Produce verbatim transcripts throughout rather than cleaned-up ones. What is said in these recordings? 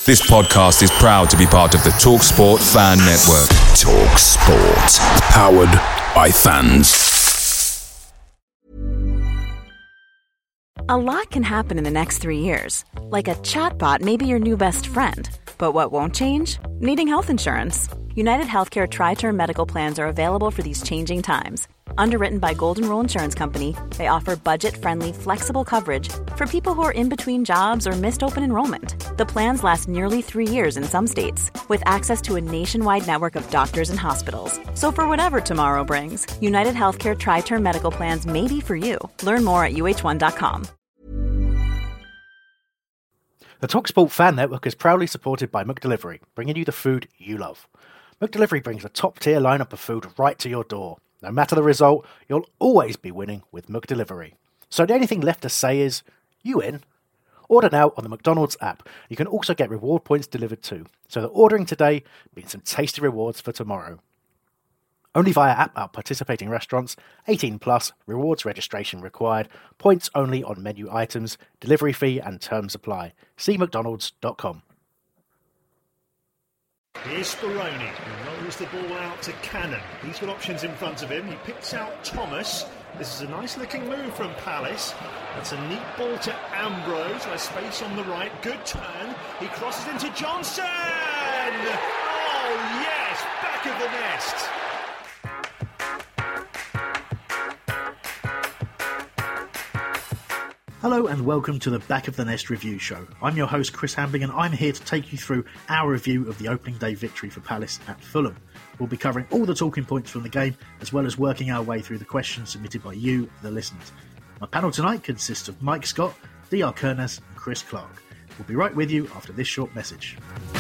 This podcast is proud to be part of the TalkSport Fan Network. TalkSport. Powered by fans. A lot can happen in the next three years. Like a chatbot may be your new best friend. But what won't change? Needing health insurance. United Healthcare Tri-Term Medical Plans are available for these changing times. Underwritten by Golden Rule Insurance Company, they offer budget-friendly, flexible coverage for people who are in between jobs or missed open enrollment. The plans last nearly three years in some states, with access to a nationwide network of doctors and hospitals. So for whatever tomorrow brings, United Healthcare Tri-Term Medical Plans may be for you. Learn more at U H one dot com. The TalkSport Fan Network is proudly supported by McDelivery, bringing you the food you love. McDelivery brings a top-tier lineup of food right to your door. No matter the result, you'll always be winning with McDelivery. So the only thing left to say is, you in? Order now on the McDonald's app. You can also get reward points delivered too. So that ordering today means some tasty rewards for tomorrow. Only via app at participating restaurants. eighteen plus, rewards registration required. Points only on menu items. Delivery fee and terms apply. See mcdonalds dot com. Here's Speroni, who rolls the ball out to Cannon. He's got options in front of him. He picks out Thomas. This is a nice-looking move from Palace. That's a neat ball to Ambrose. There's space on the right. Good turn. He crosses into Johnson! Oh, yes! Back of the nest. Hello and welcome to the Back of the Nest review show. I'm your host Chris Hambling and I'm here to take you through our review of the opening day victory for Palace at Fulham. We'll be covering all the talking points from the game as well as working our way through the questions submitted by you, the listeners. My panel tonight consists of Mike Scott, D R Kernes and Chris Clark. We'll be right with you after this short message.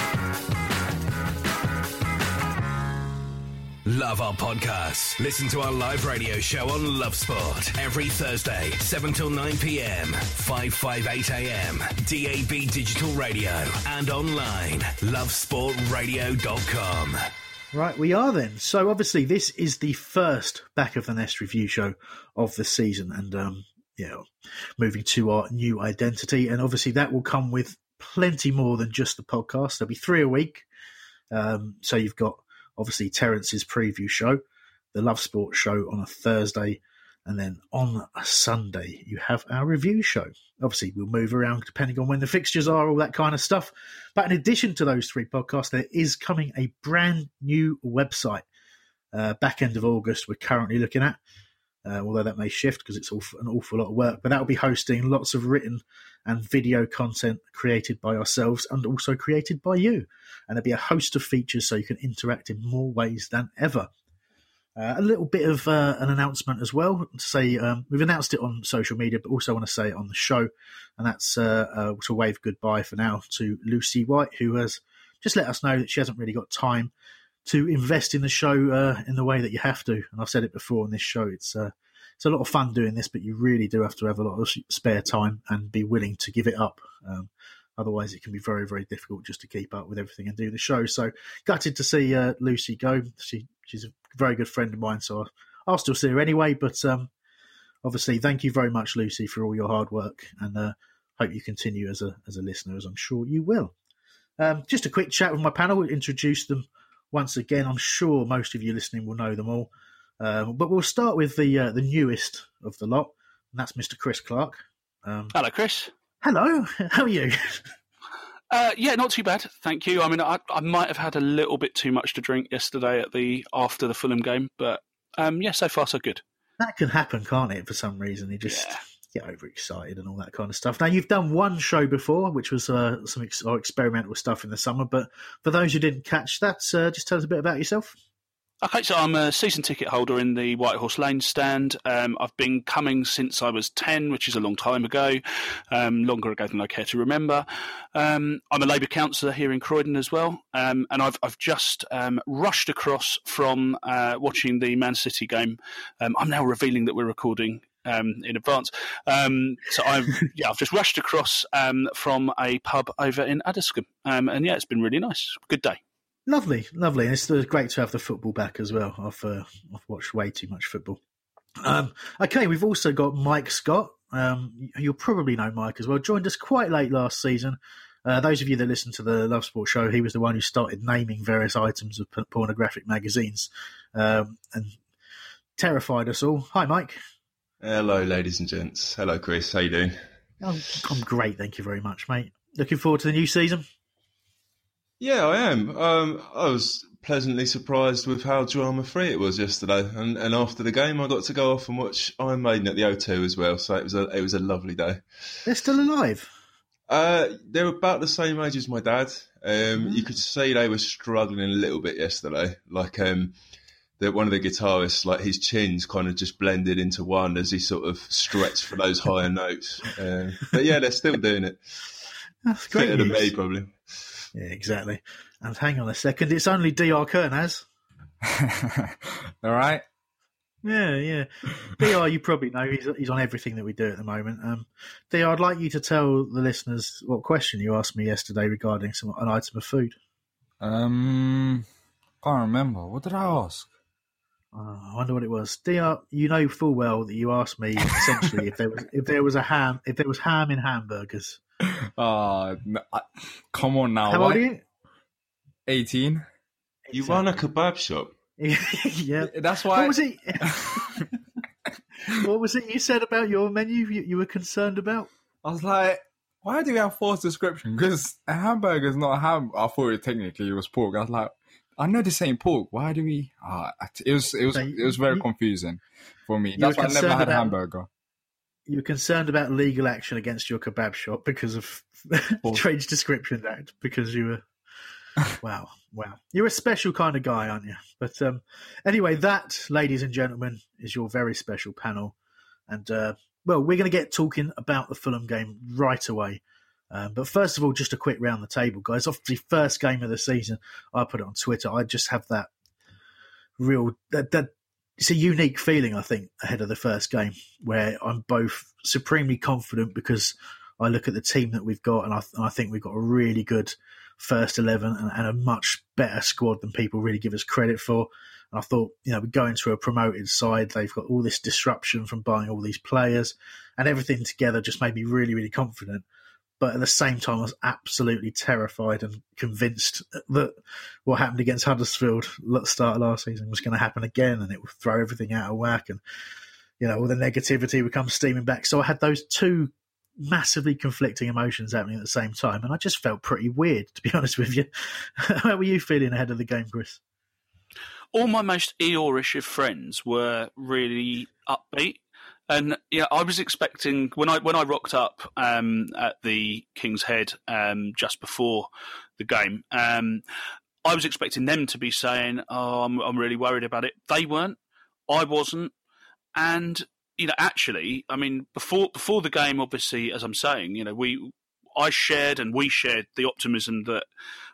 Love our podcasts? Listen to our live radio show on Love Sport every Thursday, seven till nine p.m, five fifty-eight a.m, D A B Digital Radio and online, love sport radio dot com. Right, we are then. So obviously this is the first Back of the Nest review show of the season and, um, you know, moving to our new identity. And obviously that will come with plenty more than just the podcast. There'll be three a week. Um, so you've got obviously Terence's preview show, the Love Sport show on a Thursday, and then on a Sunday you have our review show. Obviously we'll move around depending on when the fixtures are, all that kind of stuff. But in addition to those three podcasts, there is coming a brand new website, uh, back end of August we're currently looking at, uh, although that may shift because it's awful, an awful lot of work. But that will be hosting lots of written and video content created by ourselves and also created by you. And there'll be a host of features so you can interact in more ways than ever. Uh, a little bit of uh, an announcement as well to say, um, we've announced it on social media, but also want to say it on the show. And that's uh, uh, to wave goodbye for now to Lucy White, who has just let us know that she hasn't really got time to invest in the show uh, in the way that you have to. And I've said it before on this show, it's uh, it's a lot of fun doing this, but you really do have to have a lot of spare time and be willing to give it up. Um, otherwise, it can be very, very difficult just to keep up with everything and do the show. So gutted to see uh, Lucy go. She She's a very good friend of mine, so I'll still see her anyway. But um, obviously, thank you very much, Lucy, for all your hard work, and uh, hope you continue as a as a listener, as I'm sure you will. Um, just a quick chat with my panel, introduce them once again. I'm sure most of you listening will know them all. Um, but we'll start with the uh, the newest of the lot, and that's Mister Chris Clark. Um, Hello, Chris. Hello, how are you? Uh, yeah, not too bad, thank you. I mean, I, I might have had a little bit too much to drink yesterday at the after the Fulham game, but um, yeah, so far so good. That can happen, can't it? For some reason, you just yeah. get overexcited and all that kind of stuff. Now, you've done one show before, which was uh, some ex- or experimental stuff in the summer. But for those who didn't catch that, uh, just tell us a bit about yourself. Okay, so I'm a season ticket holder in the White Horse Lane stand. Um, I've been coming since I was ten, which is a long time ago, um, longer ago than I care to remember. Um, I'm a Labour councillor here in Croydon as well, um, and I've I've just um, rushed across from uh, watching the Man City game. Um, I'm now revealing that we're recording um, in advance. Um, so I've yeah, I've just rushed across um, from a pub over in Addiscombe, um, and yeah, it's been really nice. Good day. Lovely, lovely. And it's great to have the football back as well. I've uh, I've watched way too much football. Um, okay, we've also got Mike Scott. Um, you'll probably know Mike as well. Joined us quite late last season Uh, those of you that listen to the Love Sport show, he was the one who started naming various items of p- pornographic magazines um, and terrified us all. Hi, Mike. Hello, ladies and gents. Hello, Chris. How you doing? I'm, I'm great, thank you very much, mate. Looking forward to the new season? Yeah, I am. Um, I was pleasantly surprised with how drama-free it was yesterday, and, and after the game, I got to go off and watch Iron Maiden at the O two as well. So it was a it was a lovely day. They're still alive. Uh, they're about the same age as my dad. Um, mm-hmm. You could see they were struggling a little bit yesterday. Like um, that one of the guitarists, like his chins kind of just blended into one as he sort of stretched for those higher notes. Um, but yeah, they're still doing it. That's great. Fitter than me, probably. Yeah, exactly. And hang on a second, it's only D R Kernaz. All right. Yeah, yeah. D R, you probably know, he's he's on everything that we do at the moment. Um, D R, I'd like you to tell the listeners what question you asked me yesterday regarding some an item of food. Um, can't remember. What did I ask? Oh, I wonder what it was. D R, you know full well that you asked me essentially if there was if there was a ham if there was ham in hamburgers. Uh, come on now. How what? old are you? eighteen. You run a kebab shop. Yeah, that's why. What was it? What was it you said about your menu? You, you were concerned about? I was like, why do we have false description? Because a hamburger is not a ham. I thought it technically it was pork. I was like, I know this ain't pork. Why do we? Uh, it was it was so it was very you, confusing for me. That's why I never had a hamburger. You were concerned about legal action against your kebab shop because of the Trade Description Act. Because you were. Wow, wow. You're a special kind of guy, aren't you? But um, anyway, that, ladies and gentlemen, is your very special panel. And, uh, well, we're going to get talking about the Fulham game right away. Um, but first of all, just a quick round the table, guys. Off the first game of the season, I put it on Twitter. I just have that real... That, that it's a unique feeling, I think, ahead of the first game, where I'm both supremely confident because I look at the team that we've got and I, and I think we've got a really good... first eleven and, and a much better squad than people really give us credit for. And I thought, you know, we go into a promoted side, they've got all this disruption from buying all these players and everything together just made me really, really confident. But at the same time, I was absolutely terrified and convinced that what happened against Huddersfield at the start of last season was going to happen again and it would throw everything out of whack and, you know, all the negativity would come steaming back. So I had those two massively conflicting emotions happening at the same time, and I just felt pretty weird, to be honest with you. How were you feeling ahead of the game, Chris? All my most Eeyorish of friends were really upbeat, and yeah, I was expecting when I when I rocked up um, at the King's Head um, just before the game, um, I was expecting them to be saying, "Oh, I'm, I'm really worried about it." They weren't, I wasn't, and. You know, actually, I mean, before before the game, obviously, as I'm saying, you know, we, I shared and we shared the optimism that,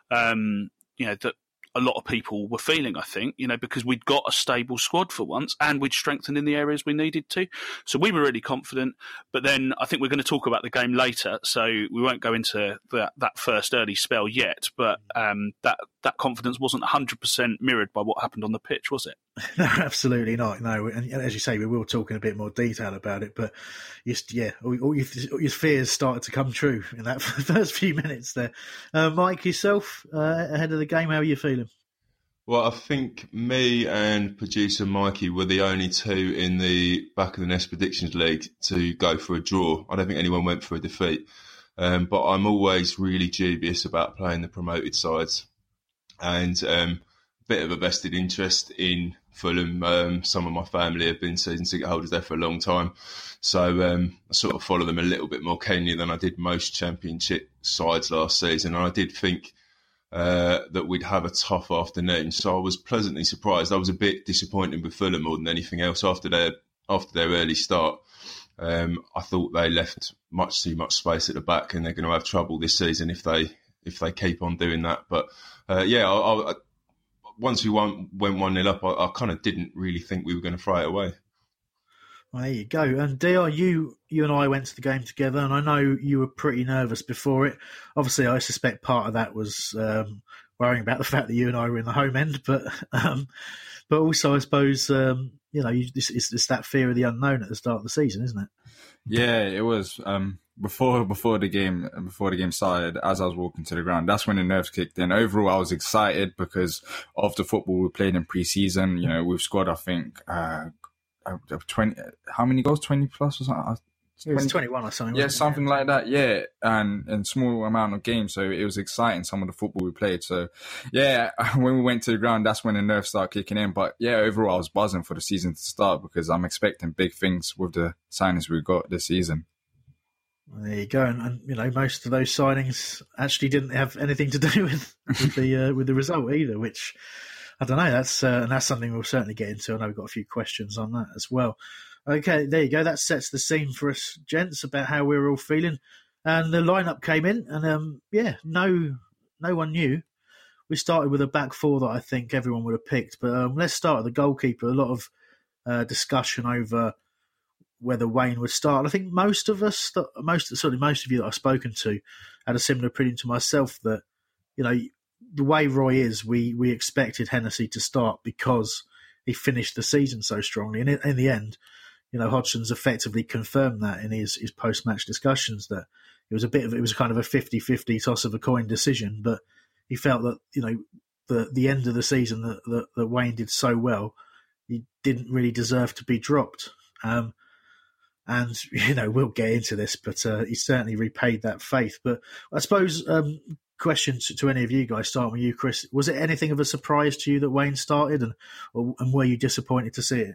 um, you know, that a lot of people were feeling, I think, you know, because we'd got a stable squad for once and we'd strengthened in the areas we needed to. So we were really confident. But then I think we're going to talk about the game later, so we won't go into that, that first early spell yet. But um, that, that confidence wasn't one hundred percent mirrored by what happened on the pitch, was it? No, absolutely not. No, and as you say, we will talk in a bit more detail about it. But just, yeah, all, all, your, all your fears started to come true in that first few minutes there. Uh, Mike, yourself, uh, ahead of the game, how are you feeling? Well, I think me and producer Mikey were the only two in the Back of the Nest Predictions League to go for a draw. I don't think anyone went for a defeat. Um, but I'm always really dubious about playing the promoted sides. And um, a bit of a vested interest in Fulham. Um, some of my family have been season ticket holders there for a long time. So um, I sort of follow them a little bit more keenly than I did most Championship sides last season. And I did think uh, that we'd have a tough afternoon. So I was pleasantly surprised. I was a bit disappointed with Fulham more than anything else after their after their early start. Um, I thought they left much too much space at the back, and they're going to have trouble this season if they if they keep on doing that. But uh, yeah, I, I, once we won, went one nil up, I, I kind of didn't really think we were going to throw it away. Well, there you go. And D R, you you and I went to the game together, and I know you were pretty nervous before it. Obviously, I suspect part of that was um, worrying about the fact that you and I were in the home end, but um, but also, I suppose, um, you know, you, it's, it's that fear of the unknown at the start of the season, isn't it? Yeah, it was. Um, before before the game before the game started, as I was walking to the ground, that's when the nerves kicked in. Overall, I was excited because of the football we played in pre-season. You know, we've scored, I think, uh, twenty. How many goals? Twenty plus or something. It was twenty-one or something. Yeah, something like that. Yeah, and in small amount of games, so it was exciting. Some of the football we played. So, yeah, when we went to the ground, that's when the nerves started kicking in. But yeah, overall, I was buzzing for the season to start because I'm expecting big things with the signings we got this season. Well, there you go, and, and you know, most of those signings actually didn't have anything to do with with the uh, with the result either. Which I don't know. That's uh, and that's something we'll certainly get into. I know we've got a few questions on that as well. Okay, there you go. That sets the scene for us, gents, about how we were all feeling. And the lineup came in, and um, yeah, no, no one knew. We started with a back four that I think everyone would have picked. But um, let's start with the goalkeeper. A lot of uh, discussion over whether Wayne would start. I think most of us, most certainly most of you that I've spoken to, had a similar opinion to myself that, you know, the way Roy is, we we expected Hennessy to start because he finished the season so strongly, and in, in the end, you know, Hodgson's effectively confirmed that in his, his post-match discussions that it was a bit of it was kind of a fifty-fifty toss of a coin decision, but he felt that, you know, the the end of the season that, that, that Wayne did so well, he didn't really deserve to be dropped. Um, and, you know, we'll get into this, but uh, he certainly repaid that faith. But I suppose, um, question to, to any of you guys, starting with you, Chris, was it anything of a surprise to you that Wayne started, and, or, and were you disappointed to see it?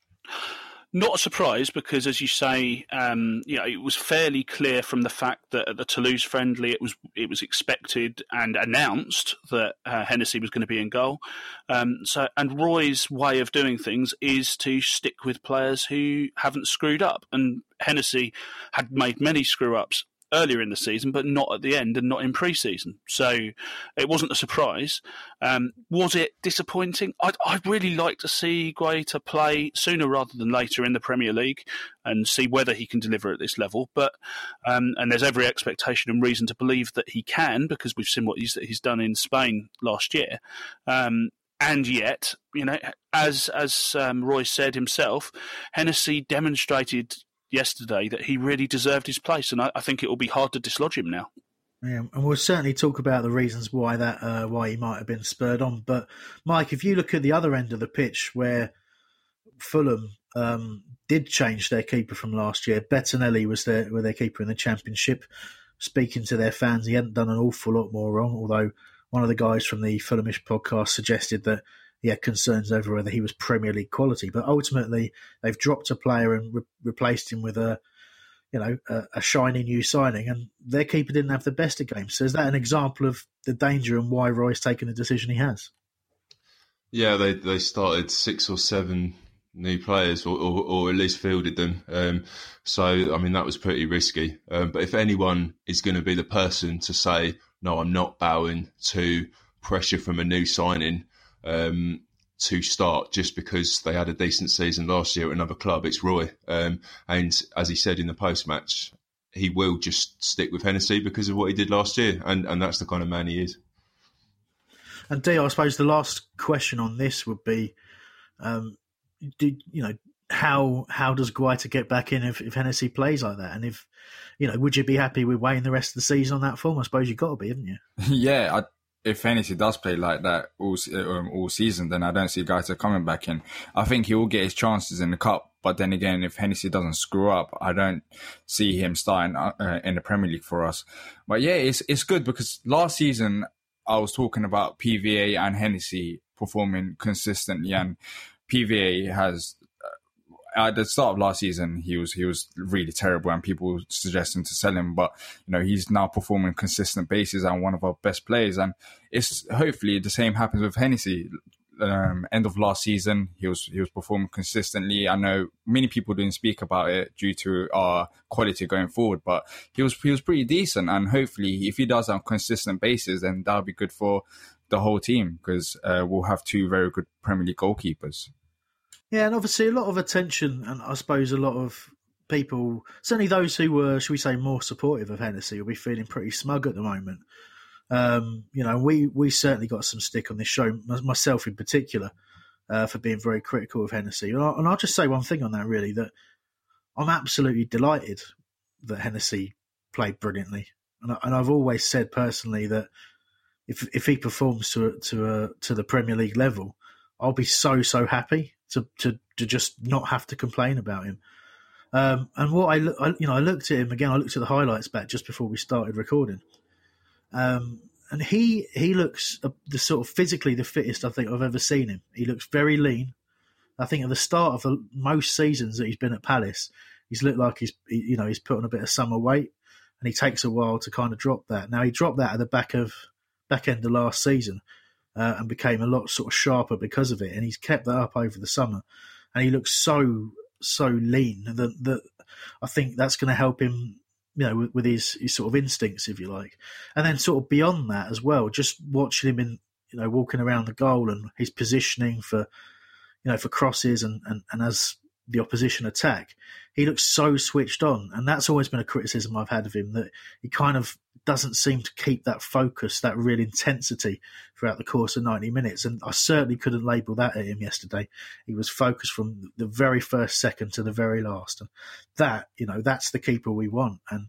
Not a surprise because, as you say, um, you know, it was fairly clear from the fact that at the Toulouse friendly, it was it was expected and announced that uh, Hennessy was going to be in goal. Um, so, and Roy's way of doing things is to stick with players who haven't screwed up. And Hennessy had made many screw ups earlier in the season, but not at the end and not in pre-season. So it wasn't a surprise. Um, was it disappointing? I'd, I'd really like to see Guaita play sooner rather than later in the Premier League and see whether he can deliver at this level. But um, and there's every expectation and reason to believe that he can, because we've seen what he's, he's done in Spain last year. Um, And yet, you know, as as um, Roy said himself, Hennessy demonstrated yesterday that he really deserved his place, and I, I think it will be hard to dislodge him now. Yeah, and we'll certainly talk about the reasons why that uh, why he might have been spurred on. But Mike, if you look at the other end of the pitch, where Fulham um, did change their keeper from last year, Bettinelli was their were their keeper in the Championship. Speaking to their fans, he hadn't done an awful lot more wrong. Although one of the guys from the Fulhamish podcast suggested that he had concerns over whether he was Premier League quality, but ultimately they've dropped a player and re- replaced him with a, you know, a, a shiny new signing, and their keeper didn't have the best of games. So is that an example of the danger and why Roy's taken the decision he has? Yeah, they they started six or seven new players, or, or, or at least fielded them. Um, so I mean that was pretty risky. Um, but if anyone is going to be the person to say no, I'm not bowing to pressure from a new signing, Um, to start just because they had a decent season last year at another club, it's Roy. Um, and as he said in the post-match, he will just stick with Hennessy because of what he did last year, and, and that's the kind of man he is. And Dee, I suppose the last question on this would be, um, did you know how how does Guaita get back in if, if Hennessy plays like that? And if you know, would you be happy with Wayne the rest of the season on that form? I suppose you've got to be, haven't you? Yeah, I. If Hennessy does play like that all um, all season, then I don't see Guaita coming back in. I think he will get his chances in the cup, but then again, if Hennessy doesn't screw up, I don't see him starting uh, in the Premier League for us. But yeah, it's it's good because last season I was talking about P V A and Hennessy performing consistently, and P V A has. At the start of last season, he was he was really terrible, and people suggesting to sell him. But you know, he's now performing consistent basis and one of our best players. And it's hopefully the same happens with Hennessy. Um, end of last season, he was he was performing consistently. I know many people didn't speak about it due to our quality going forward, but he was he was pretty decent. And hopefully, if he does on a consistent basis, then that'll be good for the whole team because uh, we'll have two very good Premier League goalkeepers. Yeah, and obviously a lot of attention, and I suppose a lot of people, certainly those who were, should we say, more supportive of Hennessy, will be feeling pretty smug at the moment. Um, you know, we we certainly got some stick on this show, myself in particular, uh, for being very critical of Hennessy. And, I, and I'll just say one thing on that, really, that I'm absolutely delighted that Hennessy played brilliantly, and, I, and I've always said personally that if if he performs to a, to a, to the Premier League level, I'll be so so happy to to, to just not have to complain about him. Um, and what I, I you know I looked at him again. I looked at the highlights back just before we started recording, um, and he he looks the sort of physically the fittest I think I've ever seen him. He looks very lean. I think at the start of the, most seasons that he's been at Palace, he's looked like he's you know he's put on a bit of summer weight, and he takes a while to kind of drop that. Now he dropped that at the back of back end of last season, uh, and became a lot sort of sharper because of it, and he's kept that up over the summer, and he looks so so lean that that I think that's going to help him, you know, with, with his, his sort of instincts, if you like, and then sort of beyond that as well, just watching him in you know walking around the goal and his positioning for. You know, for crosses and, and, and as the opposition attack, he looks so switched on. And that's always been a criticism I've had of him, that he kind of doesn't seem to keep that focus, that real intensity throughout the course of ninety minutes. And I certainly couldn't label that at him yesterday. He was focused from the very first second to the very last. And that, you know, that's the keeper we want. And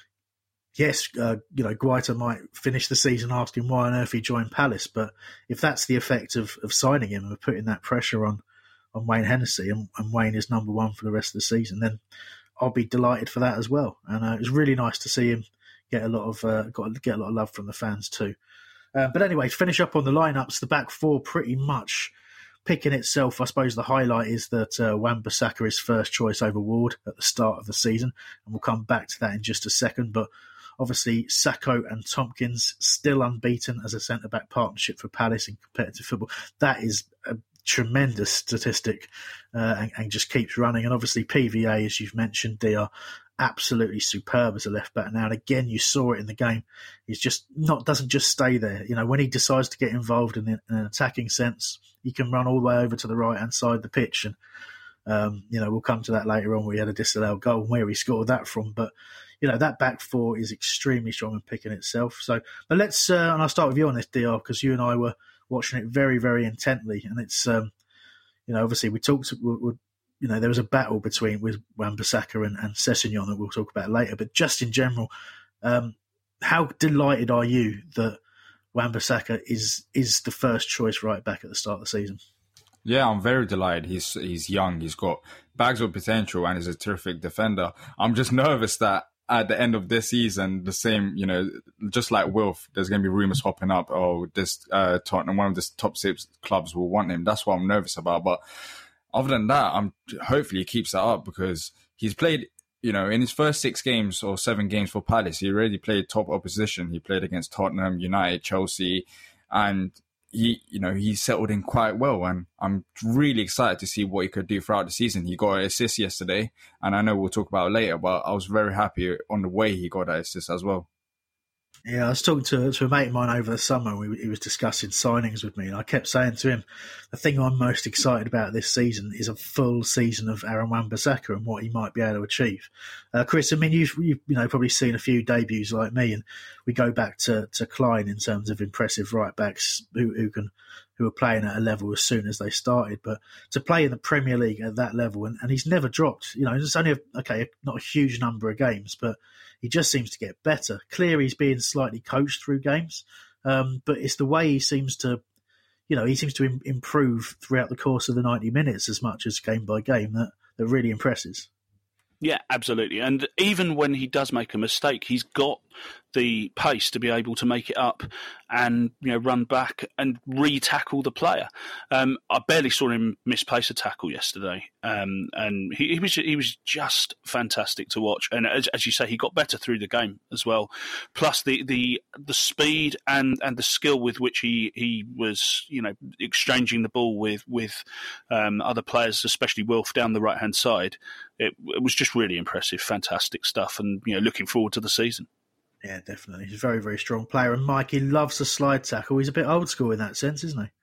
yes, uh, you know, Guaita might finish the season asking why on earth he joined Palace, but if that's the effect of, of signing him and of putting that pressure on, on Wayne Hennessy, and, and Wayne is number one for the rest of the season, then I'll be delighted for that as well. And uh, it was really nice to see him get a lot of uh, got get a lot of love from the fans too. Uh, but anyway, to finish up on the lineups, the back four pretty much picking itself. I suppose the highlight is that uh, Wan-Bissaka is first choice over Ward at the start of the season, and we'll come back to that in just a second. But obviously, Sakho and Tompkins still unbeaten as a centre-back partnership for Palace in competitive football. That is a tremendous statistic, uh, and, and just keeps running. And obviously, P V A, as you've mentioned, they are absolutely superb as a left-back now. And again, you saw it in the game. He's just not doesn't just stay there. You know, when he decides to get involved in, in an attacking sense, he can run all the way over to the right-hand side of the pitch. And um, you know, we'll come to that later on. We had a disallowed goal and where he scored that from, but. You know, that back four is extremely strong and picking itself. So, but let's, uh, and I'll start with you on this, D R, because you and I were watching it very, very intently. And it's, um, you know, obviously we talked, we, we, you know, there was a battle between with Wan-Bissaka and, and Sessegnon that we'll talk about later. But just in general, um, how delighted are you that Wan-Bissaka is is the first choice right back at the start of the season? Yeah, I'm very delighted. He's he's young, he's got bags of potential, and he's a terrific defender. I'm just nervous that at the end of this season, the same, you know, just like Wilf, there's going to be rumours hopping up. Oh, this uh, Tottenham, one of the top six clubs will want him. That's what I'm nervous about. But other than that, I'm hopefully he keeps that up, because he's played, you know, in his first six games or seven games for Palace, he already played top opposition. He played against Tottenham, United, Chelsea, and he, you know, he settled in quite well, and I'm really excited to see what he could do throughout the season. He got an assist yesterday, and I know we'll talk about it later, but I was very happy on the way he got that assist as well. Yeah, I was talking to, to a mate of mine over the summer. We, he was discussing signings with me, and I kept saying to him, the thing I'm most excited about this season is a full season of Aaron Wan-Bissaka and what he might be able to achieve. Uh, Chris, I mean, you've, you've you know probably seen a few debuts like me, and we go back to, to Klein in terms of impressive right backs who, who can who are playing at a level as soon as they started. But to play in the Premier League at that level, and, and he's never dropped. You know, it's only a, okay, not a huge number of games, but he just seems to get better. Clearly, he's being slightly coached through games, um, but it's the way he seems to, you know, he seems to im- improve throughout the course of the ninety minutes as much as game by game that, that really impresses. Yeah, absolutely. And even when he does make a mistake, he's got the pace to be able to make it up and, you know, run back and re-tackle the player. Um, I barely saw him misplace a tackle yesterday, um, and he, he was he was just fantastic to watch. And as, as you say, he got better through the game as well. Plus the the, the speed and, and the skill with which he, he was, you know, exchanging the ball with with um, other players, especially Wilf down the right hand side. It, it was just really impressive, fantastic stuff, and you know, looking forward to the season. Yeah, definitely. He's a very, very strong player. And Mike, he loves the slide tackle. He's a bit old school in that sense, isn't he?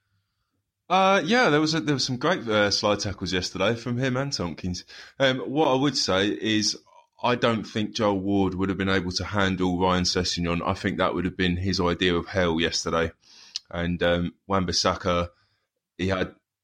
Uh, yeah, there was a, there was some great uh, slide tackles yesterday from him and Tompkins. Um, what I would say is I don't think Joel Ward would have been able to handle Ryan Sessegnon. I think that would have been his idea of hell yesterday. And um, Wan-Bissaka, he had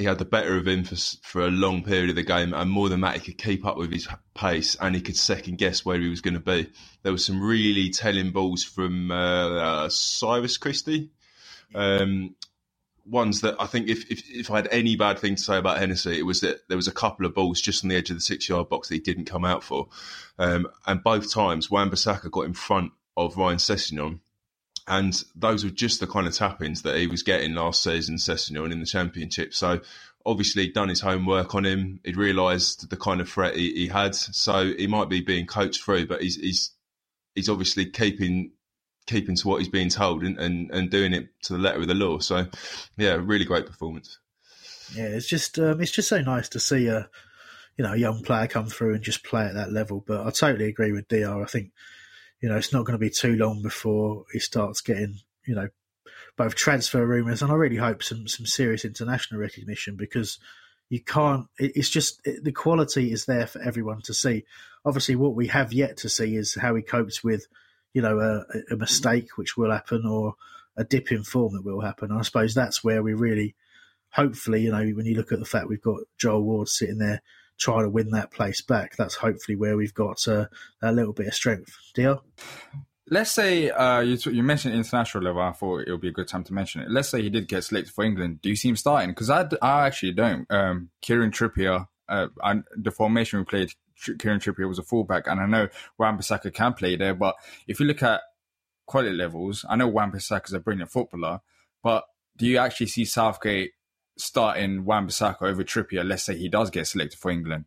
he had the better of him for, for a long period of the game, and more than that, he could keep up with his pace and he could second guess where he was going to be. There were some really telling balls from uh, uh, Cyrus Christie. Um, ones that I think if, if if I had any bad thing to say about Hennessy, it was that there was a couple of balls just on the edge of the six-yard box that he didn't come out for. Um, and both times, Wan-Bissaka got in front of Ryan Sessegnon. And those were just the kind of tap-ins that he was getting last season, Sessegnon, in the Championship. So obviously he'd done his homework on him. He'd realised the kind of threat he, he had. So he might be being coached through, but he's he's, he's obviously keeping keeping to what he's being told and, and, and doing it to the letter of the law. So, yeah, really great performance. Yeah, it's just um, it's just so nice to see a you know a young player come through and just play at that level. But I totally agree with D R. I think you know it's not going to be too long before he starts getting you know both transfer rumours and I really hope some some serious international recognition, because you can't. It, it's just it, the quality is there for everyone to see. Obviously, what we have yet to see is how he copes with you know a, a mistake which will happen or a dip in form that will happen. And I suppose that's where we really. Hopefully, you know, when you look at the fact we've got Joel Ward sitting there trying to win that place back, that's hopefully where we've got uh, a little bit of strength. D R? Let's say uh, you, you mentioned international level. I thought it would be a good time to mention it. Let's say he did get selected for England. Do you see him starting? Because I, I actually don't. Um, Kieran Trippier, uh, and the formation we played, Kieran Trippier was a fullback, and I know Wan-Bissaka can play there. But if you look at quality levels, I know Wan-Bissaka is a brilliant footballer, but do you actually see Southgate starting Wan-Bissaka over Trippier, let's say he does get selected for England?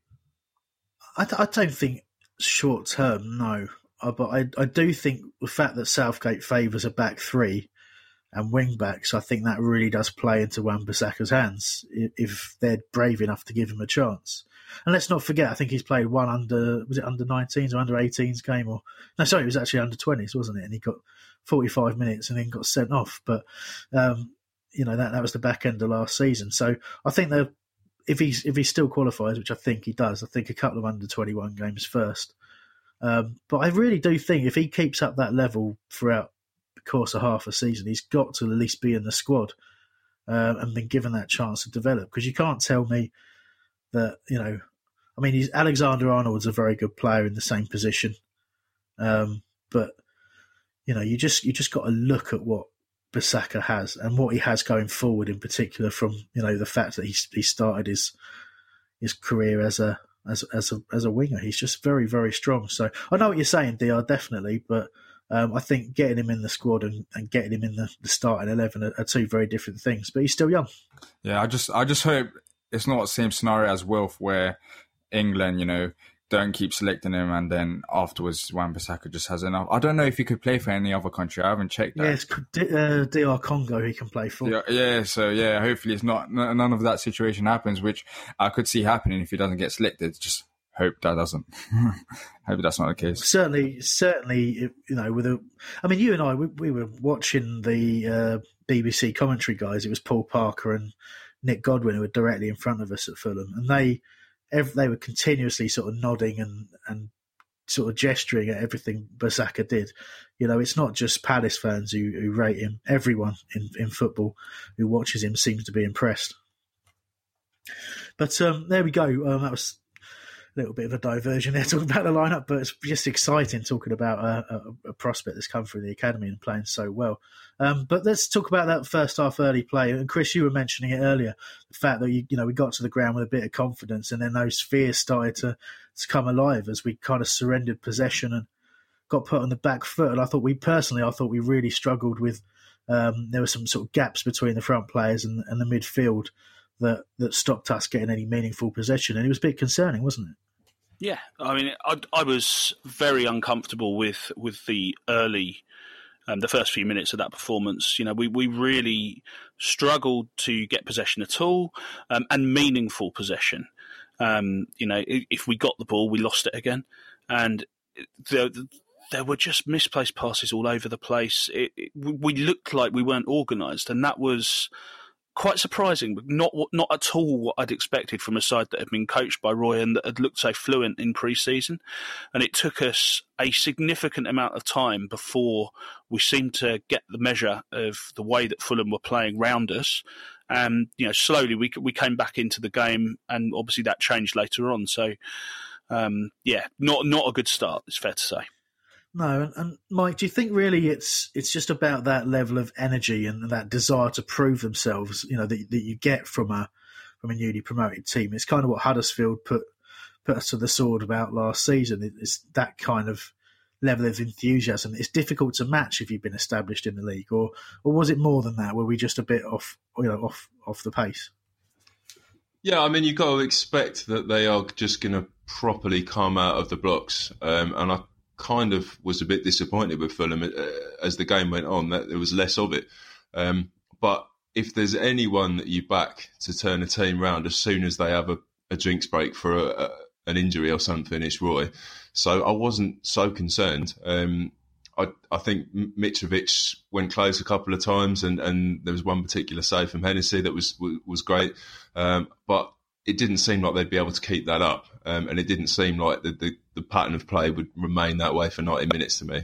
I, I don't think short term, no. Uh, but I, I do think the fact that Southgate favours a back three and wing backs, I think that really does play into Wan-Bissaka's hands if, if they're brave enough to give him a chance. And let's not forget, I think he's played one under, was it under nineteens or under eighteens game? Or no, sorry, it was actually under twenties, wasn't it? And he got forty-five minutes and then got sent off. But um, You know that that was the back end of last season, so I think that if he's if he still qualifies, which I think he does, I think a couple of under twenty-one games first. Um, but I really do think if he keeps up that level throughout the course of half a season, he's got to at least be in the squad uh, and been given that chance to develop. Because you can't tell me that you know, I mean, he's, Alexander Arnold's a very good player in the same position, um, but you know, you just you just got to look at what Bissaka has and what he has going forward, in particular from you know the fact that he he started his his career as a as as a as a winger. He's just very very strong. So I know what you're saying, D R, definitely, but um, I think getting him in the squad and, and getting him in the, the starting eleven are, are two very different things. But he's still young. Yeah, I just I just hope it's not the same scenario as Wilf, where England, you know, don't keep selecting him, and then afterwards Wan-Bissaka just has enough. I don't know if he could play for any other country. I haven't checked that. Yeah, it's uh, D R Congo he can play for. Yeah, yeah, so yeah, hopefully it's not none of that situation happens, which I could see happening if he doesn't get selected. Just hope that doesn't. Hope that's not the case. Certainly, certainly, you know, with a, I mean, you and I, we, we were watching the uh, B B C commentary guys. It was Paul Parker and Nick Godwin who were directly in front of us at Fulham, and they. They were continuously sort of nodding and, and sort of gesturing at everything Bissaka did. You know, it's not just Palace fans who, who rate him. Everyone in, in football who watches him seems to be impressed. But um, there we go. Um, that was a little bit of a diversion there talking about the lineup, but it's just exciting talking about a, a, a prospect that's come through the academy and playing so well. Um, but let's talk about that first half early play. And Chris, you were mentioning it earlier, the fact that you, you know we got to the ground with a bit of confidence, and then those fears started to, to come alive as we kind of surrendered possession and got put on the back foot. And I thought we personally, I thought we really struggled with. Um, there were some sort of gaps between the front players and, and the midfield that that stopped us getting any meaningful possession, and it was a bit concerning, wasn't it? Yeah, I mean, I, I was very uncomfortable with with the early. Um, the first few minutes of that performance, you know, we, we really struggled to get possession at all, um, and meaningful possession. Um, you know, if we got the ball, we lost it again, and there, there were just misplaced passes all over the place. It, it, we looked like we weren't organised, and that was quite surprising, but not not at all what I'd expected from a side that had been coached by Roy and that had looked so fluent in pre-season. And it took us a significant amount of time before we seemed to get the measure of the way that Fulham were playing round us. Um, you know, slowly we we came back into the game, and obviously that changed later on. So, um, yeah, not not a good start. It's fair to say. No, and, and Mike, do you think really it's it's just about that level of energy and that desire to prove themselves? You know, that that you get from a from a newly promoted team. It's kind of what Huddersfield put put us to the sword about last season. It's that kind of level of enthusiasm. It's difficult to match if you've been established in the league, or or was it more than that? Were we just a bit off, you know, off off the pace? Yeah, I mean, you've got to expect that they are just going to properly come out of the blocks, um, and I kind of was a bit disappointed with Fulham uh, as the game went on that there was less of it. Um, but if there's anyone that you back to turn a team round as soon as they have a, a drinks break for a, a, an injury or something, it's Roy. So I wasn't so concerned. Um, I, I think Mitrovic went close a couple of times, and, and there was one particular save from Hennessy that was was great. Um, but it didn't seem like they'd be able to keep that up, um, and it didn't seem like the, the, the pattern of play would remain that way for ninety minutes to me.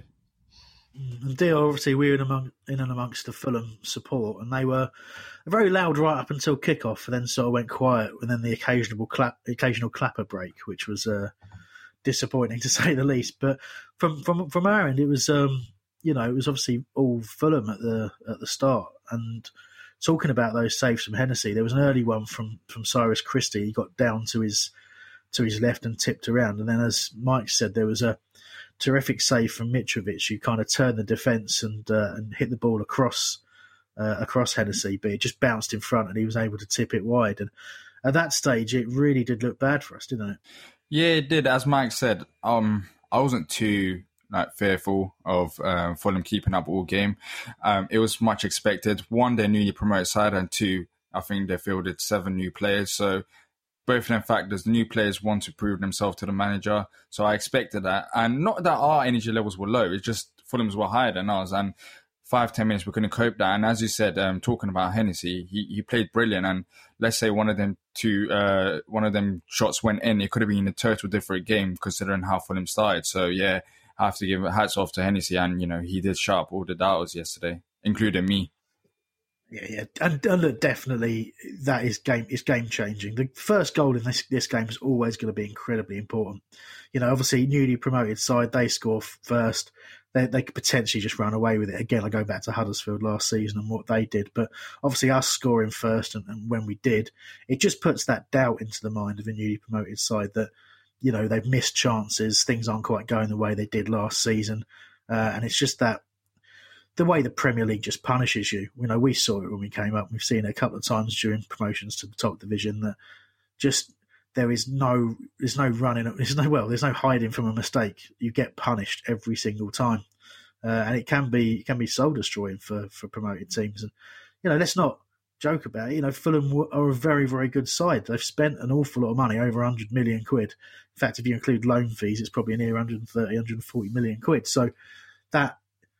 And Dio, obviously, we were in, among, in and amongst the Fulham support, and they were very loud right up until kickoff, and then sort of went quiet, and then the occasional clap, occasional clapper break, which was uh, disappointing to say the least. But from from from our end, it was um, you know it was obviously all Fulham at the at the start. And talking about those saves from Hennessy, there was an early one from from Cyrus Christie. He got down to his to his left and tipped around, and then, as Mike said, there was a terrific save from Mitrovic, who kind of turned the defence and uh, and hit the ball across uh, across Hennessy, but it just bounced in front and he was able to tip it wide. And at that stage, it really did look bad for us, didn't it? Yeah, it did. As Mike said, um, I wasn't too like fearful of uh, Fulham keeping up all game. Um, it was much expected. One, they're newly promoted side, and two, I think they fielded seven new players. So both of them factors, the new players want to prove themselves to the manager. So I expected that. And not that our energy levels were low, it's just Fulham's were higher than ours. And five, ten minutes, we couldn't cope that. And as you said, um, talking about Hennessy, he, he played brilliant. And let's say one of them two, uh, one of them shots went in, it could have been a total different game considering how Fulham started. So yeah, I have to give hats off to Hennessy. And, you know, he did sharp all the doubters yesterday, including me. Yeah, yeah, and, and look, definitely that is game is game changing. The first goal in this this game is always going to be incredibly important. You know, obviously, newly promoted side, they score first. They they could potentially just run away with it. Again, I go back to Huddersfield last season and what they did, but obviously us scoring first and, and when we did, it just puts that doubt into the mind of a newly promoted side that, you know, they've missed chances, things aren't quite going the way they did last season, uh, and it's just that. The way the Premier League just punishes you. You know, we saw it when we came up. We've seen it a couple of times during promotions to the top division that just there is no there's no running. There's no well. There's no hiding from a mistake. You get punished every single time, uh, and it can be it can be soul destroying for for promoted teams. And you know, let's not joke about it. You know, Fulham are a very very good side. They've spent an awful lot of money, over one hundred million quid. In fact, if you include loan fees, it's probably near one hundred thirty, one hundred forty million quid. So that.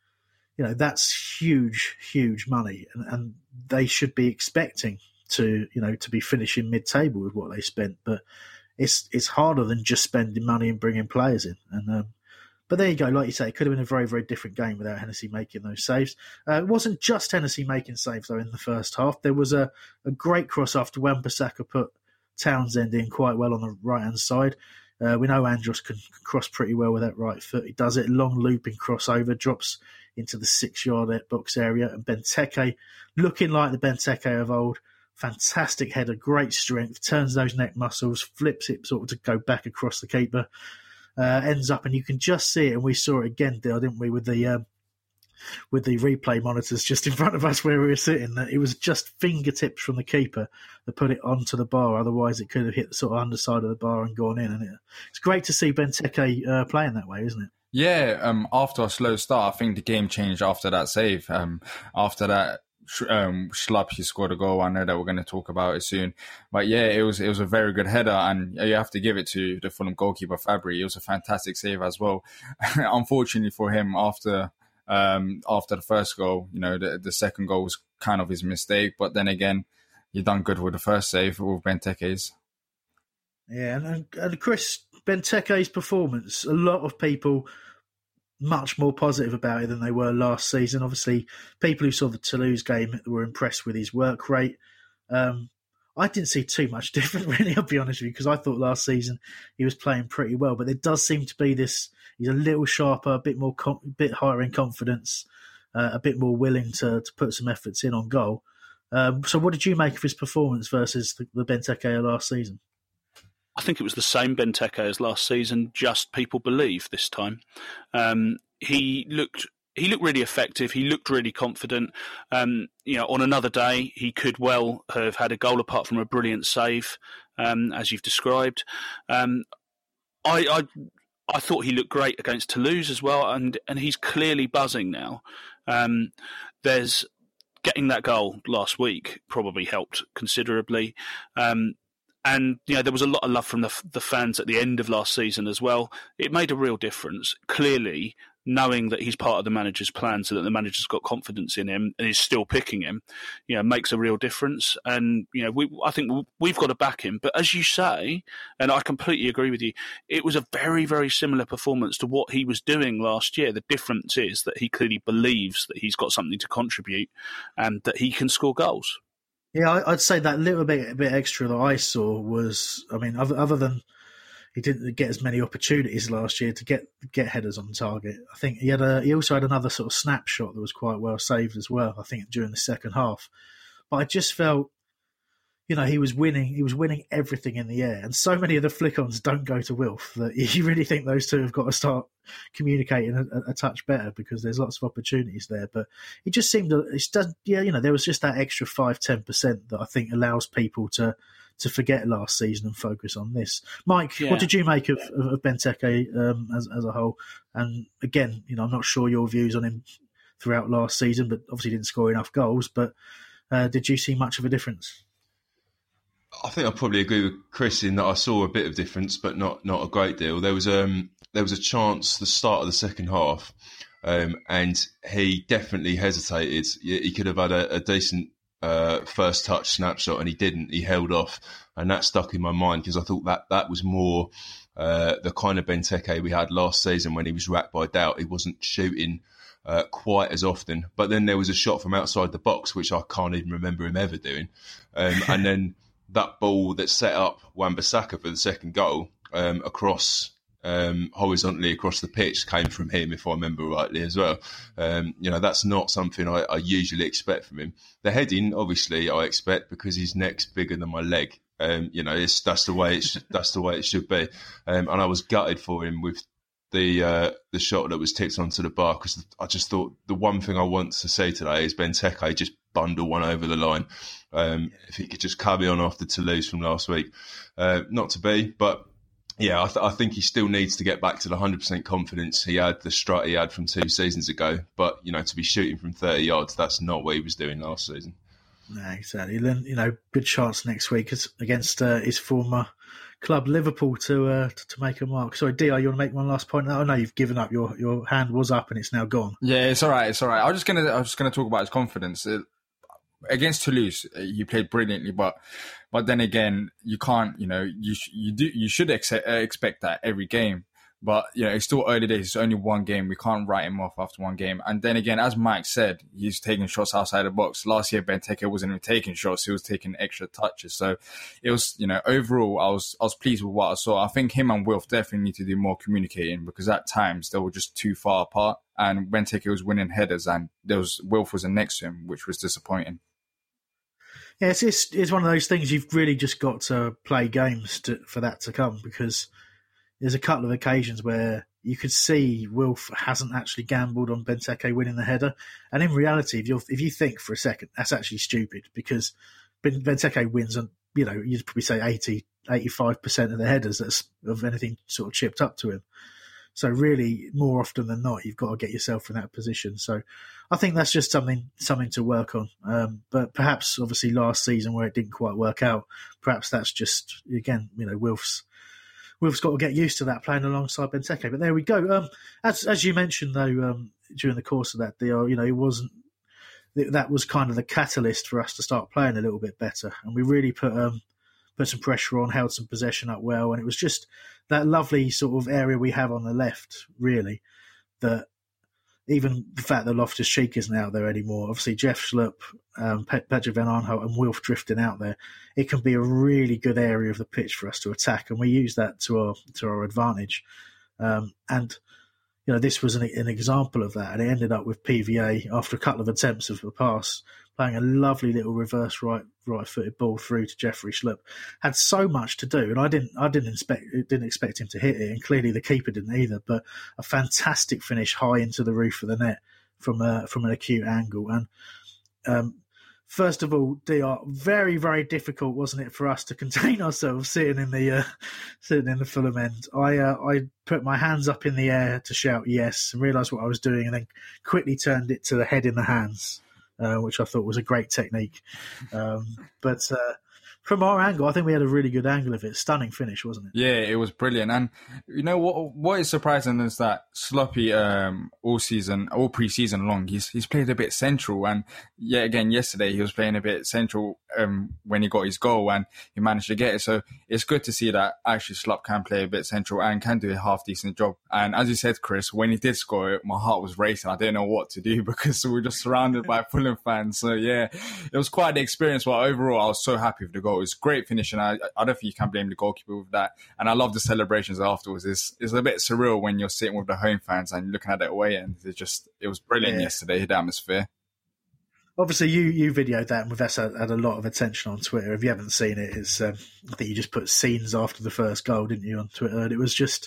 You know, that's huge, huge money, and, and they should be expecting to, you know, to be finishing mid-table with what they spent. But it's it's harder than just spending money and bringing players in. And um, but there you go, like you say, it could have been a very, very different game without Hennessy making those saves. Uh, it wasn't just Hennessy making saves though in the first half. There was a, a great cross after Wan-Bissaka put Townsend in quite well on the right-hand side. Uh, we know Andros can, can cross pretty well with that right foot. He does it, long looping crossover, drops into the six-yard box area. And Benteke, looking like the Benteke of old, fantastic header, great strength, turns those neck muscles, flips it sort of to go back across the keeper, uh, ends up, and you can just see it, and we saw it again, didn't we, with the um, with the replay monitors just in front of us where we were sitting. It was just fingertips from the keeper that put it onto the bar. Otherwise, it could have hit the sort of underside of the bar and gone in. And it, it's great to see Benteke uh, playing that way, isn't it? Yeah, um, after a slow start, I think the game changed after that save. Um, after that, um, Schlupp, he scored a goal. I know that we're going to talk about it soon. But yeah, it was it was a very good header, and you have to give it to the Fulham goalkeeper, Fabry. It was a fantastic save as well. Unfortunately for him, after um, after the first goal, you know, the, the second goal was kind of his mistake. But then again, he done good with the first save with Benteke's. Yeah, and, and Chris, Benteke's performance, a lot of people much more positive about it than they were last season. Obviously, people who saw the Toulouse game were impressed with his work rate. Um, I didn't see too much different, really, I'll be honest with you, because I thought last season he was playing pretty well. But there does seem to be this, he's a little sharper, a bit more, a bit higher in confidence, uh, a bit more willing to, to put some efforts in on goal. Um, so what did you make of his performance versus the, the Benteke last season? I think it was the same Benteke as last season, just people believe this time. Um, he looked... He looked really effective. He looked really confident. Um, you know, on another day, he could well have had a goal apart from a brilliant save, um, as you've described. Um, I, I I thought he looked great against Toulouse as well, and, and he's clearly buzzing now. Um, there's getting that goal last week probably helped considerably. Um, And, you know, there was a lot of love from the the fans at the end of last season as well. It made a real difference. Clearly, knowing that he's part of the manager's plan so that the manager's got confidence in him and is still picking him, you know, makes a real difference. And, you know, we I think we've got to back him. But as you say, and I completely agree with you, it was a very, very similar performance to what he was doing last year. The difference is that he clearly believes that he's got something to contribute and that he can score goals. Yeah, I'd say that little bit, a bit extra that I saw was, I mean, other, other than he didn't get as many opportunities last year to get get headers on target. I think he had a, he also had another sort of snapshot that was quite well saved as well, I think, during the second half. But I just felt, you know, he was winning, he was winning everything in the air. And so many of the flick-ons don't go to Wilf that you really think those two have got to start communicating a, a touch better because there's lots of opportunities there. But it just seemed, to, it does, yeah, you know, there was just that extra five to ten percent that I think allows people to to forget last season and focus on this. Mike, yeah. What did you make of, of, of Benteke um, as, as a whole? And again, you know, I'm not sure your views on him throughout last season, but obviously didn't score enough goals. But uh, did you see much of a difference? I think I probably agree with Chris in that I saw a bit of difference, but not not a great deal. There was um there was a chance the start of the second half, um, and he definitely hesitated. He could have had a, a decent uh, first touch snapshot, and he didn't. He held off, and that stuck in my mind because I thought that that was more uh, the kind of Benteke we had last season when he was racked by doubt. He wasn't shooting uh, quite as often, but then there was a shot from outside the box, which I can't even remember him ever doing, um, and then. That ball that set up Wan-Bissaka for the second goal um, across um, horizontally across the pitch came from him, if I remember rightly as well. Um, you know, that's not something I, I usually expect from him. The heading, obviously, I expect because his neck's bigger than my leg. Um, you know, it's, that's the way it should, that's the way it should be. Um, and I was gutted for him with the uh, the shot that was ticked onto the bar because I just thought the one thing I want to say today is Benteke just bundle one over the line. Um, if he could just carry on after Toulouse from last week. Uh, not to be, but yeah, I, th- I think he still needs to get back to the one hundred percent confidence he had, the strut he had from two seasons ago. But, you know, to be shooting from thirty yards, that's not what he was doing last season. No, exactly. Then, you know, good chance next week against uh, his former club, Liverpool, to, uh, to to make a mark. Sorry, D R, you want to make one last point? I know you've given up. Your your hand was up and it's now gone. Yeah, it's all right. It's all right. I was just gonna I was just gonna talk about his confidence. It, Against Toulouse, he played brilliantly, but but then again, you can't, you know, you you do you should ex- expect that every game. But you know, it's still early days. It's only one game. We can't write him off after one game. And then again, as Mike said, he's taking shots outside the box. Last year, Benteke wasn't even taking shots; he was taking extra touches. So it was, you know, overall, I was I was pleased with what I saw. I think him and Wilf definitely need to do more communicating because at times they were just too far apart. And Benteke was winning headers, and there was Wilf wasn't next to him, which was disappointing. Yeah, it's, it's it's one of those things you've really just got to play games to, for that to come because there's a couple of occasions where you could see Wilf hasn't actually gambled on Benteke winning the header, and in reality, if you if you think for a second, that's actually stupid because Benteke wins on, you know, you'd probably say eighty, eighty-five percent of the headers that's of anything sort of chipped up to him. So really, more often than not, you've got to get yourself in that position. So I think that's just something something to work on. Um, but perhaps, obviously, last season where it didn't quite work out, perhaps that's just, again, you know, Wilf's Wilf's got to get used to that playing alongside Benteke. But there we go. Um, as as you mentioned, though, um, during the course of that deal, you know, it wasn't that was kind of the catalyst for us to start playing a little bit better, and we really put um, put some pressure on, held some possession up well, and it was just that lovely sort of area we have on the left, really, that even the fact that Loftus-Cheek isn't out there anymore, obviously Jeff Schlupp, um, Patrick Van Arnholt and Wilf drifting out there, it can be a really good area of the pitch for us to attack, and we use that to our to our advantage. Um, and you know, this was an, an example of that, and it ended up with P V A after a couple of attempts of a pass, playing a lovely little reverse right right footed ball through to Jeffrey Schlupp. Had so much to do, and I didn't I didn't expect didn't expect him to hit it, and clearly the keeper didn't either. But a fantastic finish high into the roof of the net from a, from an acute angle. And um, first of all, D R, very very difficult, wasn't it, for us to contain ourselves sitting in the uh, sitting in the Fulham end. I uh, I put my hands up in the air to shout yes, and realised what I was doing, and then quickly turned it to the head in the hands. Uh, which I thought was a great technique. Um, but uh, from our angle, I think we had a really good angle of it. Stunning finish, wasn't it? Yeah, it was brilliant. And you know what? What is surprising is that Sloppy, um, all season, all pre-season long, he's he's played a bit central. And yeah, again, yesterday he was playing a bit central um, when he got his goal, and he managed to get it. So it's good to see that actually Slopp can play a bit central and can do a half decent job. And as you said, Chris, when he did score it, my heart was racing. I didn't know what to do because we were just surrounded by Fulham fans. So yeah, it was quite the experience. But overall, I was so happy with the goal. It was great finish, and I, I don't think you can blame the goalkeeper with that. And I love the celebrations afterwards. It's, it's a bit surreal when you're sitting with the home fans and looking at it away, and it just it was brilliant yeah. yesterday, the atmosphere. Obviously, you, you videoed that, and that's had, had a lot of attention on Twitter. If you haven't seen it, it's um, I think you just put scenes after the first goal, didn't you, on Twitter? And it was just,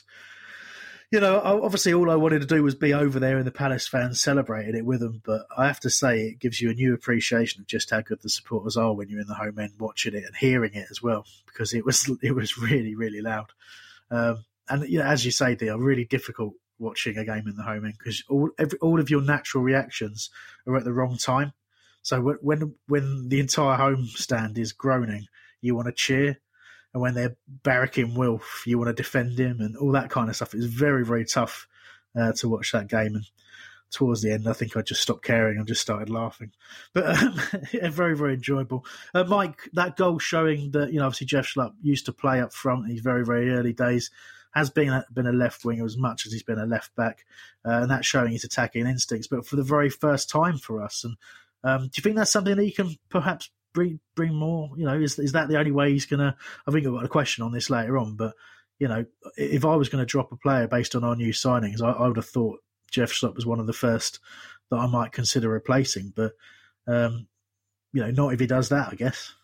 you know, obviously all I wanted to do was be over there and the Palace fans celebrating it with them. But I have to say, it gives you a new appreciation of just how good the supporters are when you're in the home end watching it and hearing it as well, because it was it was really, really loud. Um, and you know, as you say, they are really difficult watching a game in the home end because all every, all of your natural reactions are at the wrong time. So when when the entire home stand is groaning, you want to cheer. And when they're barracking Wilf, you want to defend him and all that kind of stuff. It's very, very tough uh, to watch that game. And towards the end, I think I just stopped caring and just started laughing. But um, yeah, very, very enjoyable. Uh, Mike, that goal showing that, you know, obviously Jeff Schlupp used to play up front in his very, very early days, has been a, been a left winger as much as he's been a left back. Uh, and that's showing his attacking instincts, but for the very first time for us. And um, do you think that's something that he can perhaps Bring, bring more, you know, is is that the only way he's going to, I think I've got a question on this later on, but, you know, if I was going to drop a player based on our new signings, I, I would have thought Jeff Schlupp was one of the first that I might consider replacing, but, um, you know, not if he does that, I guess.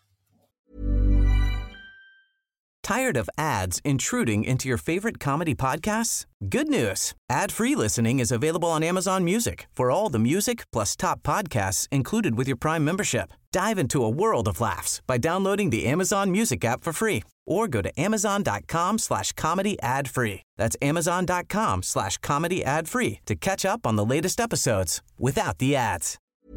Tired of ads intruding into your favorite comedy podcasts? Good news. Ad-free listening is available on Amazon Music for all the music plus top podcasts included with your Prime membership. Dive into a world of laughs by downloading the Amazon Music app for free or go to amazon.com slash comedy ad free. That's amazon.com slash comedy ad free to catch up on the latest episodes without the ads.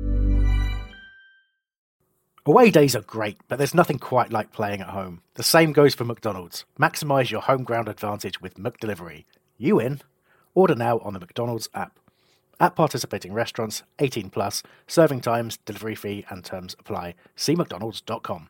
Away days are great, but there's nothing quite like playing at home. The same goes for McDonald's. Maximise your home ground advantage with McDelivery. You in? Order now on the McDonald's app. At participating restaurants, eighteen plus, serving times, delivery fee and terms apply. See mcdonalds dot com.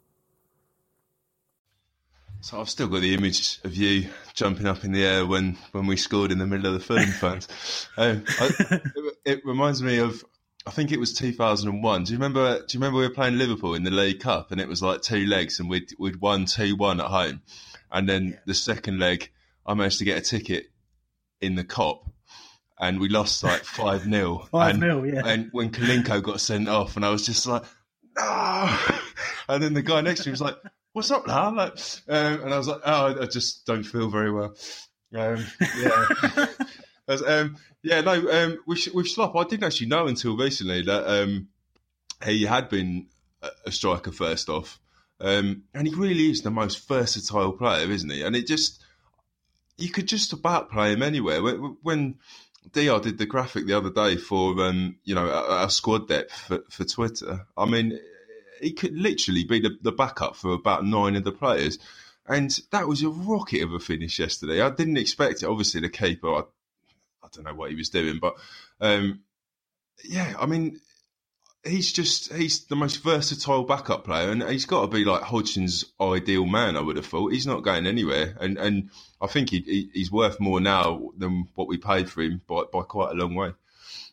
So I've still got the image of you jumping up in the air when, when we scored in the middle of the Fulham fans. Um, I, it, it reminds me of, I think it was two thousand one. Do you remember? Do you remember we were playing Liverpool in the League Cup and it was like two legs and we'd we'd won two one at home, and then yeah. the second leg I managed to get a ticket in the Kop and we lost like five nil. Five nil, yeah. And when Kalinko got sent off, and I was just like, no. And then the guy next to me was like, "What's up, now?" Like, um, and I was like, "Oh, I just don't feel very well." Um, yeah. As, um, yeah, no, um, with, with Schlupp, I didn't actually know until recently that um, he had been a, a striker first off. Um, and he really is the most versatile player, isn't he? And it just, you could just about play him anywhere. When, when D R did the graphic the other day for, um, you know, our, our squad depth for, for Twitter, I mean, he could literally be the, the backup for about nine of the players. And that was a rocket of a finish yesterday. I didn't expect it. Obviously, the keeper, I, I don't know what he was doing, but um, yeah, I mean, he's just, he's the most versatile backup player, and he's got to be like Hodgson's ideal man, I would have thought. He's not going anywhere, and and I think he, he, he's worth more now than what we paid for him by, by quite a long way.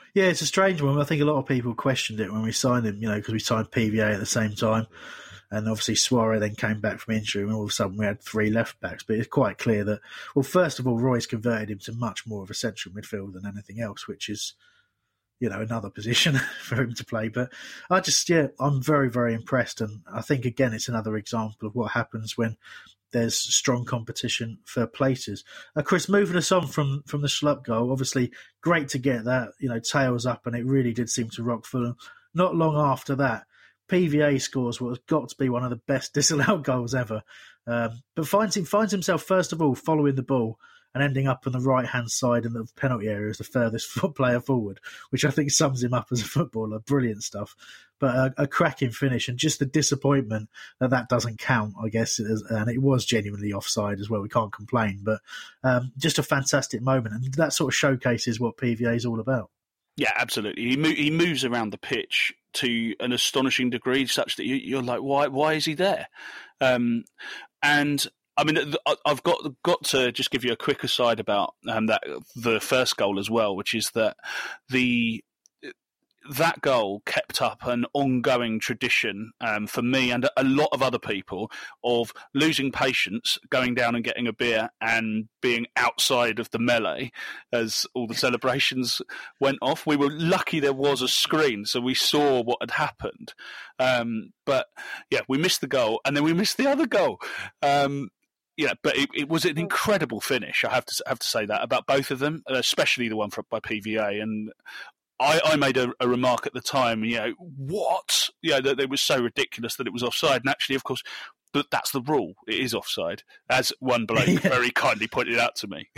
Yeah, it's a strange one. I think a lot of people questioned it when we signed him, you know, because we signed P V A at the same time. And obviously Suarez then came back from injury and all of a sudden we had three left-backs. But it's quite clear that, well, first of all, Roy's converted him to much more of a central midfield than anything else, which is, you know, another position for him to play. But I just, yeah, I'm very, very impressed. And I think, again, it's another example of what happens when there's strong competition for places. Uh, Chris, moving us on from, from the Schlupp goal, obviously great to get that, you know, tails up, and it really did seem to rock Fulham. Not long after that, P V A scores what has got to be one of the best disallowed goals ever. Um, but finds him finds himself, first of all, following the ball and ending up on the right-hand side in the penalty area as the furthest player forward, which I think sums him up as a footballer. Brilliant stuff. But a, a cracking finish, and just the disappointment that that doesn't count, I guess. And it was genuinely offside as well. We can't complain. But um, just a fantastic moment. And that sort of showcases what P V A is all about. Yeah, absolutely. He, mo- he moves around the pitch to an astonishing degree, such that you, you're like, why? Why is he there? Um, and I mean, I've got got to just give you a quick aside about um, that the first goal as well, which is that the that goal kept up an ongoing tradition um, for me and a lot of other people of losing patience, going down and getting a beer and being outside of the melee as all the celebrations went off. We were lucky there was a screen, so we saw what had happened. Um, but yeah, we missed the goal, and then we missed the other goal. Um, Yeah, but it, it was an incredible finish. I have to have to say that about both of them, especially the one for, by P V A. And I, I made a, a remark at the time, you know, what? You know, that it was so ridiculous that it was offside. And actually, of course, that that's the rule. It is offside, as one bloke yeah. very kindly pointed out to me.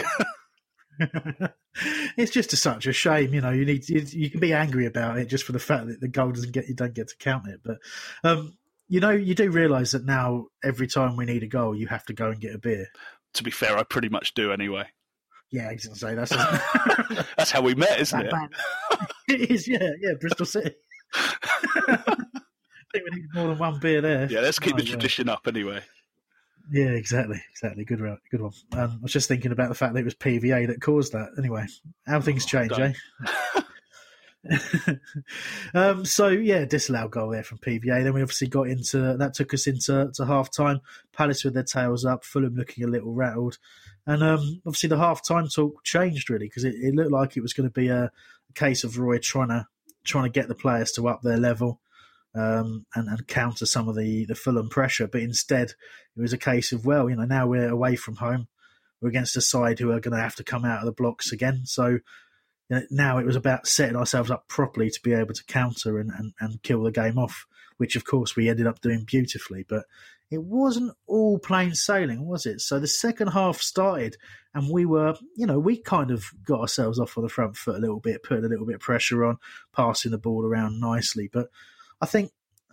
It's just a, such a shame, you know. You need you, you can be angry about it just for the fact that the goal doesn't get you don't get to count it, but. Um, You know, you do realise that now every time we need a goal, you have to go and get a beer. To be fair, I pretty much do anyway. Yeah, I was going to say, that's... that's how we met, isn't it? It is, yeah, yeah, Bristol City. I think we need more than one beer there. Yeah, let's keep oh, the tradition yeah. up anyway. Yeah, exactly, exactly. Good, good one. Um, I was just thinking about the fact that it was P V A that caused that. Anyway, how things oh, change, eh? um, so yeah, disallowed goal there from P V A. Then we obviously got into that, took us into to half time. Palace with their tails up, Fulham looking a little rattled, and um, obviously the half time talk changed really because it, it looked like it was going to be a, a case of Roy trying to trying to get the players to up their level um, and, and counter some of the the Fulham pressure. But instead, it was a case of well, you know, now we're away from home, we're against a side who are going to have to come out of the blocks again. So. Now it was about setting ourselves up properly to be able to counter and, and, and kill the game off, which of course we ended up doing beautifully. But it wasn't all plain sailing, was it? So the second half started and we were, you know, we kind of got ourselves off on the front foot a little bit, putting a little bit of pressure on, passing the ball around nicely. But I think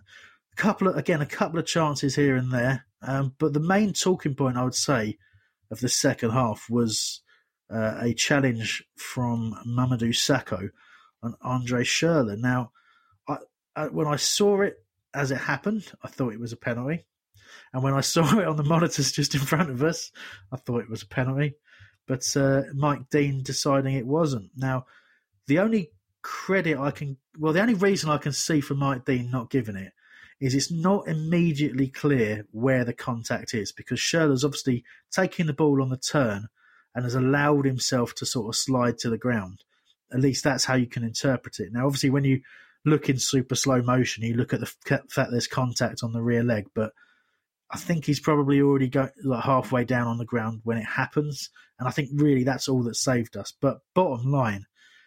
a couple of, again, a couple of chances here and there. Um, but the main talking point, I would say, of the second half was... Uh, a challenge from Mamadou Sakho on Andre Schürrle. Now, I, I, when I saw it as it happened, I thought it was a penalty. And when I saw it on the monitors just in front of us, I thought it was a penalty. But uh, Mike Dean deciding it wasn't. Now, the only credit I can... Well, the only reason I can see for Mike Dean not giving it is it's not immediately clear where the contact is because Schürrle's obviously taking the ball on the turn and has allowed himself to sort of slide to the ground. At least that's how you can interpret it. Now, obviously, when you look in super slow motion, you look at the fact there's contact on the rear leg, but I think he's probably already go, like halfway down on the ground when it happens, and I think really that's all that saved us. But bottom line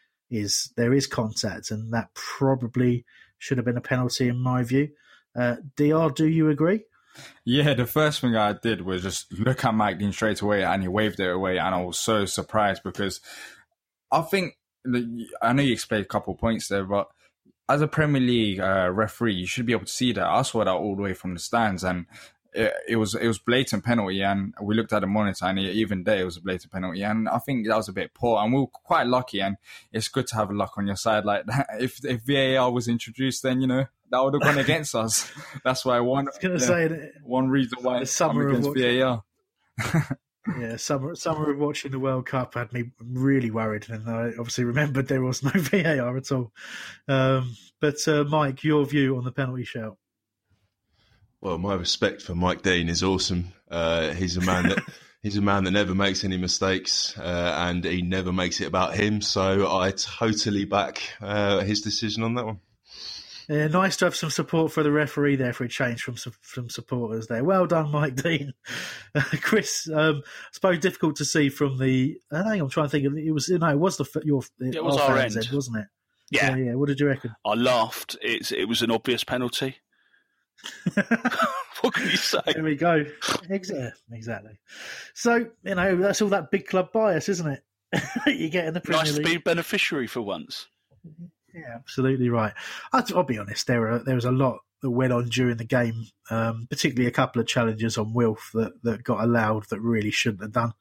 is there is contact, and that probably should have been a penalty in my view. Uh, D R, do you agree? Yeah, the first thing I did was just look at Mike Dean straight away and he waved it away and I was so surprised because I think, I know you explained a couple of points there, but as a Premier League uh, referee, you should be able to see that. I saw that all the way from the stands and it, it was it was blatant penalty and we looked at the monitor and even there it was a blatant penalty and I think that was a bit poor and we were quite lucky and it's good to have luck on your side like that. If, if V A R was introduced then, you know, that would have gone against us. That's why one, I was gonna yeah, say that one reason why the summer I'm against of V A R. Yeah, summer summer of watching the World Cup had me really worried, and I obviously remembered there was no V A R at all. Um, but uh, Mike, your view on the penalty shout? Well, my respect for Mike Dean is awesome. Uh, he's a man that he's a man that never makes any mistakes, uh, and he never makes it about him. So I totally back uh, his decision on that one. Yeah, nice to have some support for the referee there for a change from some from supporters there. Well done, Mike Dean. Uh, Chris, um, I suppose difficult to see from the. I think I'm trying to think. Of, it was no, it was the your it was our, our end, end, wasn't it? Yeah, yeah, yeah. What did you reckon? I laughed. It's it was an obvious penalty. What can you say? There we go. Exactly. Exactly. So you know that's all that big club bias, isn't it? You get in the Premier nice League. to be beneficiary for once. Yeah, absolutely right. I'll, I'll be honest. There were there was a lot that went on during the game, um, particularly a couple of challenges on Wilf that, that got allowed that really shouldn't have done.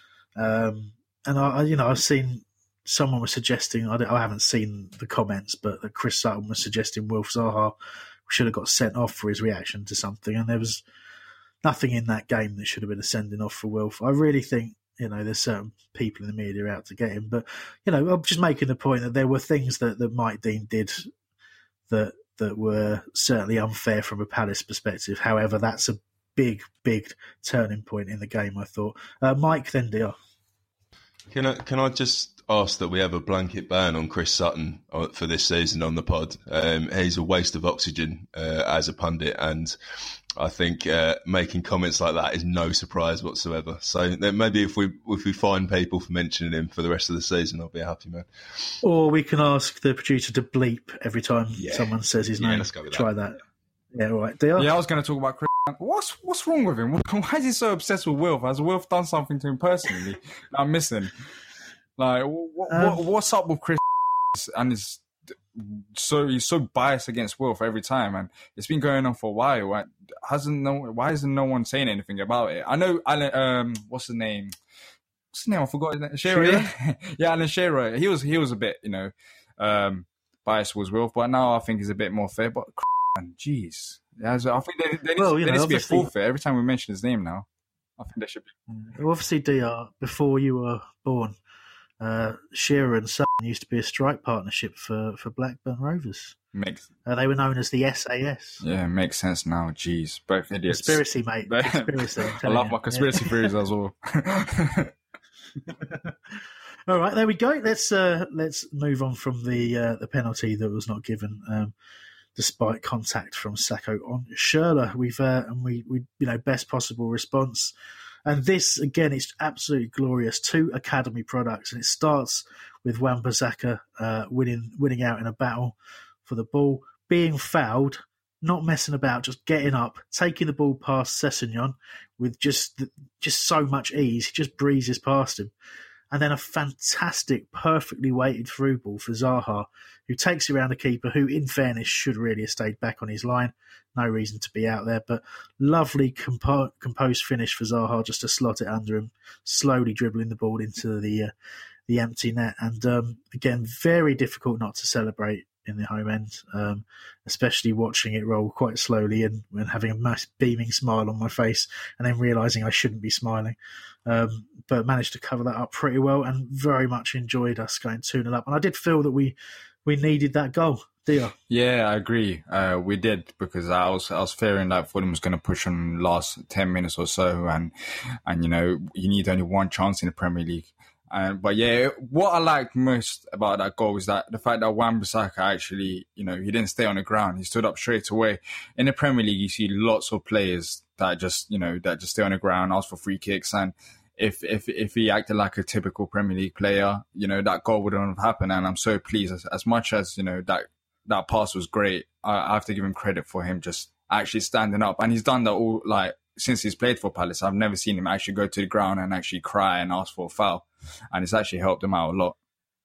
Um, and I, you know, I've seen someone was suggesting. I, I haven't seen the comments, but that Chris Sutton was suggesting Wilf Zaha should have got sent off for his reaction to something, and there was nothing in that game that should have been a sending off for Wilf. I really think. You know, there's certain people in the media out to get him. But, you know, I'm just making the point that there were things that, that Mike Dean did that that were certainly unfair from a Palace perspective. However, that's a big, big turning point in the game, I thought. Uh, Mike, then D R. Can I, can I just ask that we have a blanket ban on Chris Sutton for this season on the pod? Um, he's a waste of oxygen uh, as a pundit, and I think uh, making comments like that is no surprise whatsoever. So then maybe if we if we find people for mentioning him for the rest of the season, I'll be a happy man. Or we can ask the producer to bleep every time yeah. someone says his yeah, name. Let's go with Try that. that. Yeah, all right. D R? Yeah, I was going to talk about Chris. What's what's wrong with him? Why is he so obsessed with Wilf? Has Wilf done something to him personally that I'm missing? Like, what, um, what, what's up with Chris? And his so he's so biased against Wilf every time, and it's been going on for a while. Why hasn't no? Why isn't no one saying anything about it? I know Alan. Um, what's the name? What's the name? I forgot his name. Shearer. Yeah, yeah, Alan Shearer. He was he was a bit, you know, um, biased towards Wilf, but now I think he's a bit more fair. But man, jeez, yeah, so I think there, there needs, well, you there know, needs to be a forfeit every time we mention his name. Now, I think there should be. Obviously, D R, before you were born. Uh, Shearer and Sutton used to be a strike partnership for, for Blackburn Rovers. Makes uh, they were known as the S A S. Yeah, makes sense now. Jeez, both idiots. Conspiracy, mate. Conspiracy. I love you. my conspiracy yeah. theories as well. All right, there we go. Let's uh, let's move on from the uh, the penalty that was not given, um, despite contact from Sacco on Schürrle. We've uh, and we we you know best possible response. And this, again, it's absolutely glorious. Two academy products. And it starts with Wan-Bissaka uh, winning winning out in a battle for the ball, being fouled, not messing about, just getting up, taking the ball past Sessegnon with just just so much ease. He just breezes past him. And then a fantastic, perfectly weighted through ball for Zaha, who takes it around the keeper, who, in fairness, should really have stayed back on his line. No reason to be out there, but lovely compo- composed finish for Zaha just to slot it under him, slowly dribbling the ball into the uh, the empty net. And um, again, very difficult not to celebrate in the home end, um, especially watching it roll quite slowly and, and having a mass beaming smile on my face and then realising I shouldn't be smiling. Um, but managed to cover that up pretty well and very much enjoyed us going two nil up. And I did feel that we, we needed that goal. Dear. Yeah, I agree. Uh, we did, because I was I was fearing that Fulham was going to push on the last ten minutes or so, and and you know you need only one chance in the Premier League. Um, but yeah, what I liked most about that goal is that the fact that Wan-Bissaka actually, you know, he didn't stay on the ground. He stood up straight away. In the Premier League, you see lots of players that just, you know, that just stay on the ground, ask for free kicks. And if if if he acted like a typical Premier League player, you know, that goal wouldn't have happened. And I'm so pleased. As, as much as, you know, that that pass was great, I, I have to give him credit for him just actually standing up. And he's done that all, like, since he's played for Palace. I've never seen him actually go to the ground and actually cry and ask for a foul. And it's actually helped him out a lot.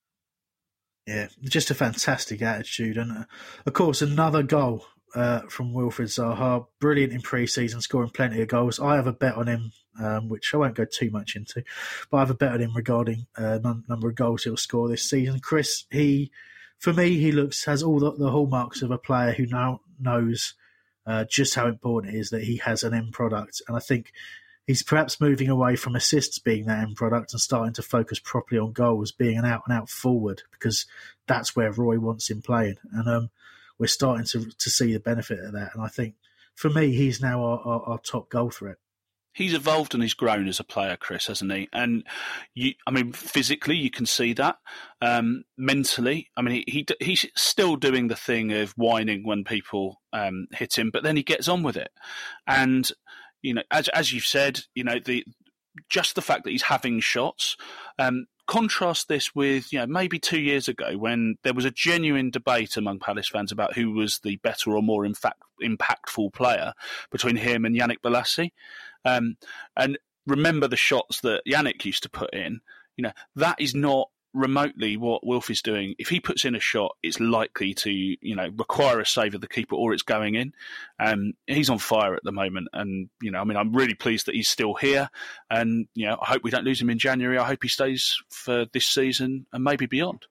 Yeah, just a fantastic attitude. And, uh, of course, another goal uh, from Wilfried Zaha. Brilliant in pre-season, scoring plenty of goals. I have a bet on him, um, which I won't go too much into, but I have a bet on him regarding uh, the number of goals he'll score this season. Chris, he, for me, he looks has all the, the hallmarks of a player who now knows uh, just how important it is that he has an end product. And I think he's perhaps moving away from assists being that end product and starting to focus properly on goals, being an out-and-out forward, because that's where Roy wants him playing. And um, we're starting to to see the benefit of that. And I think, for me, he's now our, our, our top goal threat. He's evolved and he's grown as a player, Chris, hasn't he? And you, I mean, physically, you can see that. Um, mentally, I mean, he, he he's still doing the thing of whining when people um, hit him, but then he gets on with it. And you know, as as you've said, you know, the just the fact that he's having shots. Um, contrast this with, you know, maybe two years ago when there was a genuine debate among Palace fans about who was the better or more in fact, impactful player between him and Yannick Bolasie. Um, and remember the shots that Yannick used to put in. You know, that is not remotely what Wilf is doing. If he puts in a shot, it's likely to, you know, require a save of the keeper or it's going in. Um, he's on fire at the moment. And, you know, I mean, I'm really pleased that he's still here. And, you know, I hope we don't lose him in January. I hope he stays for this season and maybe beyond.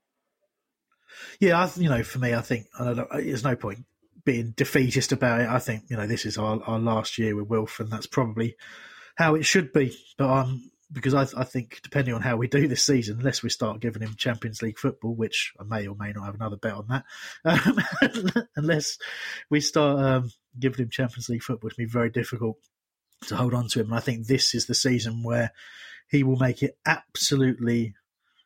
Yeah, I, you know, for me, I think I don't know, there's no point being defeatist about it. I think, you know, this is our, our last year with Wilf, and that's probably how it should be. But um, because I, I think, depending on how we do this season, unless we start giving him Champions League football, which I may or may not have another bet on that, um, unless we start um, giving him Champions League football, it'll be very difficult to hold on to him. And I think this is the season where he will make it absolutely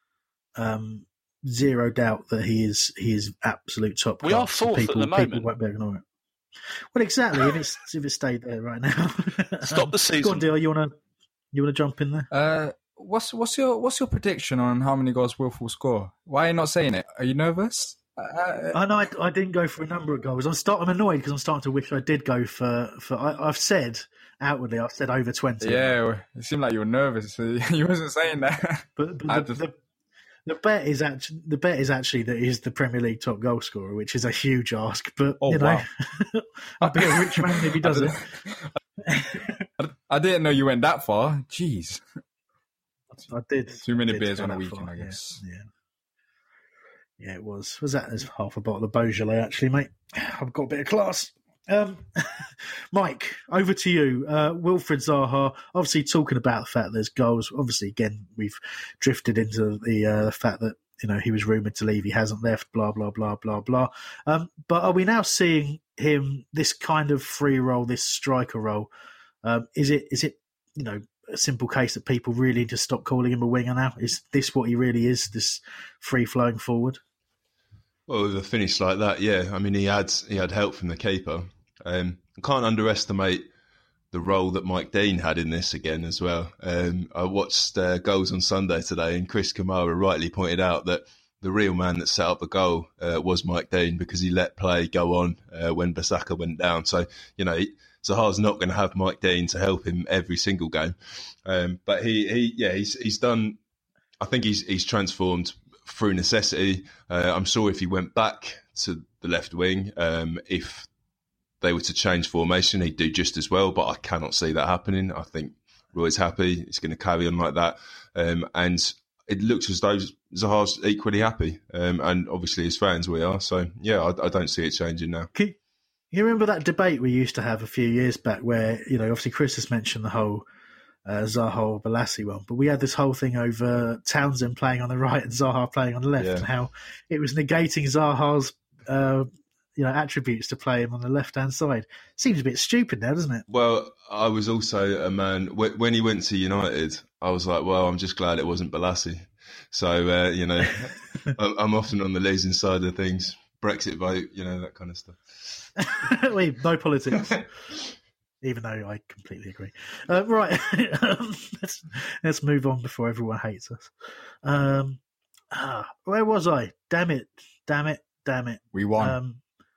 um, zero doubt that he is he is absolute top class. We are fourth people, at the moment. People won't be able to ignore it. Well, exactly. if it's if it stayed there right now, stop the season. Go on, Dale. You want to you want to jump in there? Uh, what's what's your what's your prediction on how many goals Wilf will score? Why are you not saying it? Are you nervous? Uh, I know I, I didn't go for a number of goals. I'm start, I'm annoyed because I'm starting to wish I did go for for. I, I've said outwardly, I've said over twenty. Yeah, it seemed like you were nervous. So you wasn't saying that. But, but the, the, the bet is actually the bet is actually that he's the Premier League top goal scorer, which is a huge ask. But oh, you know, wow. I'd be a rich man if he does it. I didn't know you went that far. Jeez, I did. Too many did beers on a that weekend, far. I guess. Yeah, yeah, yeah, it was. Was that as half a bottle of Beaujolais? Actually, mate, I've got a bit of class. Um, Mike, over to you. Uh, Wilfried Zaha, obviously talking about the fact there's goals. Obviously, again, we've drifted into the uh, fact that, you know, he was rumoured to leave. He hasn't left, blah, blah, blah, blah, blah. Um, but are we now seeing him, this kind of free role, this striker role? Um, is it, is it, you know, a simple case that people really need to stop calling him a winger now? Is this what he really is, this free-flowing forward? Well, with a finish like that, yeah. I mean, he had he had help from the keeper. Um, I can't underestimate the role that Mike Dean had in this again as well. Um, I watched uh, Goals on Sunday today, and Chris Kamara rightly pointed out that the real man that set up the goal uh, was Mike Dean, because he let play go on uh, when Bissaka went down. So, you know, Zaha's not going to have Mike Dean to help him every single game. Um, but he, he, yeah, he's he's done. I think he's he's transformed through necessity. Uh, I'm sure if he went back to the left wing, um, if they were to change formation, he'd do just as well, but I cannot see that happening. I think Roy's happy. He's going to carry on like that. Um, and it looks as though Zaha's equally happy. Um, and obviously as fans we are. So, yeah, I, I don't see it changing now. Can you remember that debate we used to have a few years back where, you know, obviously Chris has mentioned the whole uh, Zaha Bolasie one, but we had this whole thing over Townsend playing on the right and Zaha playing on the left, yeah. and how it was negating Zaha's uh, you know, attributes to play him on the left-hand side. Seems a bit stupid now, doesn't it? Well, I was also a man, when he went to United, I was like, well, I'm just glad it wasn't Bolasie. So, uh, you know, I'm often on the losing side of things. Brexit vote, you know, that kind of stuff. Wait, no politics. Even though I completely agree. Uh, right, um, let's, let's move on before everyone hates us. Um, ah, where was I? Damn it, damn it, damn it. We won. Um,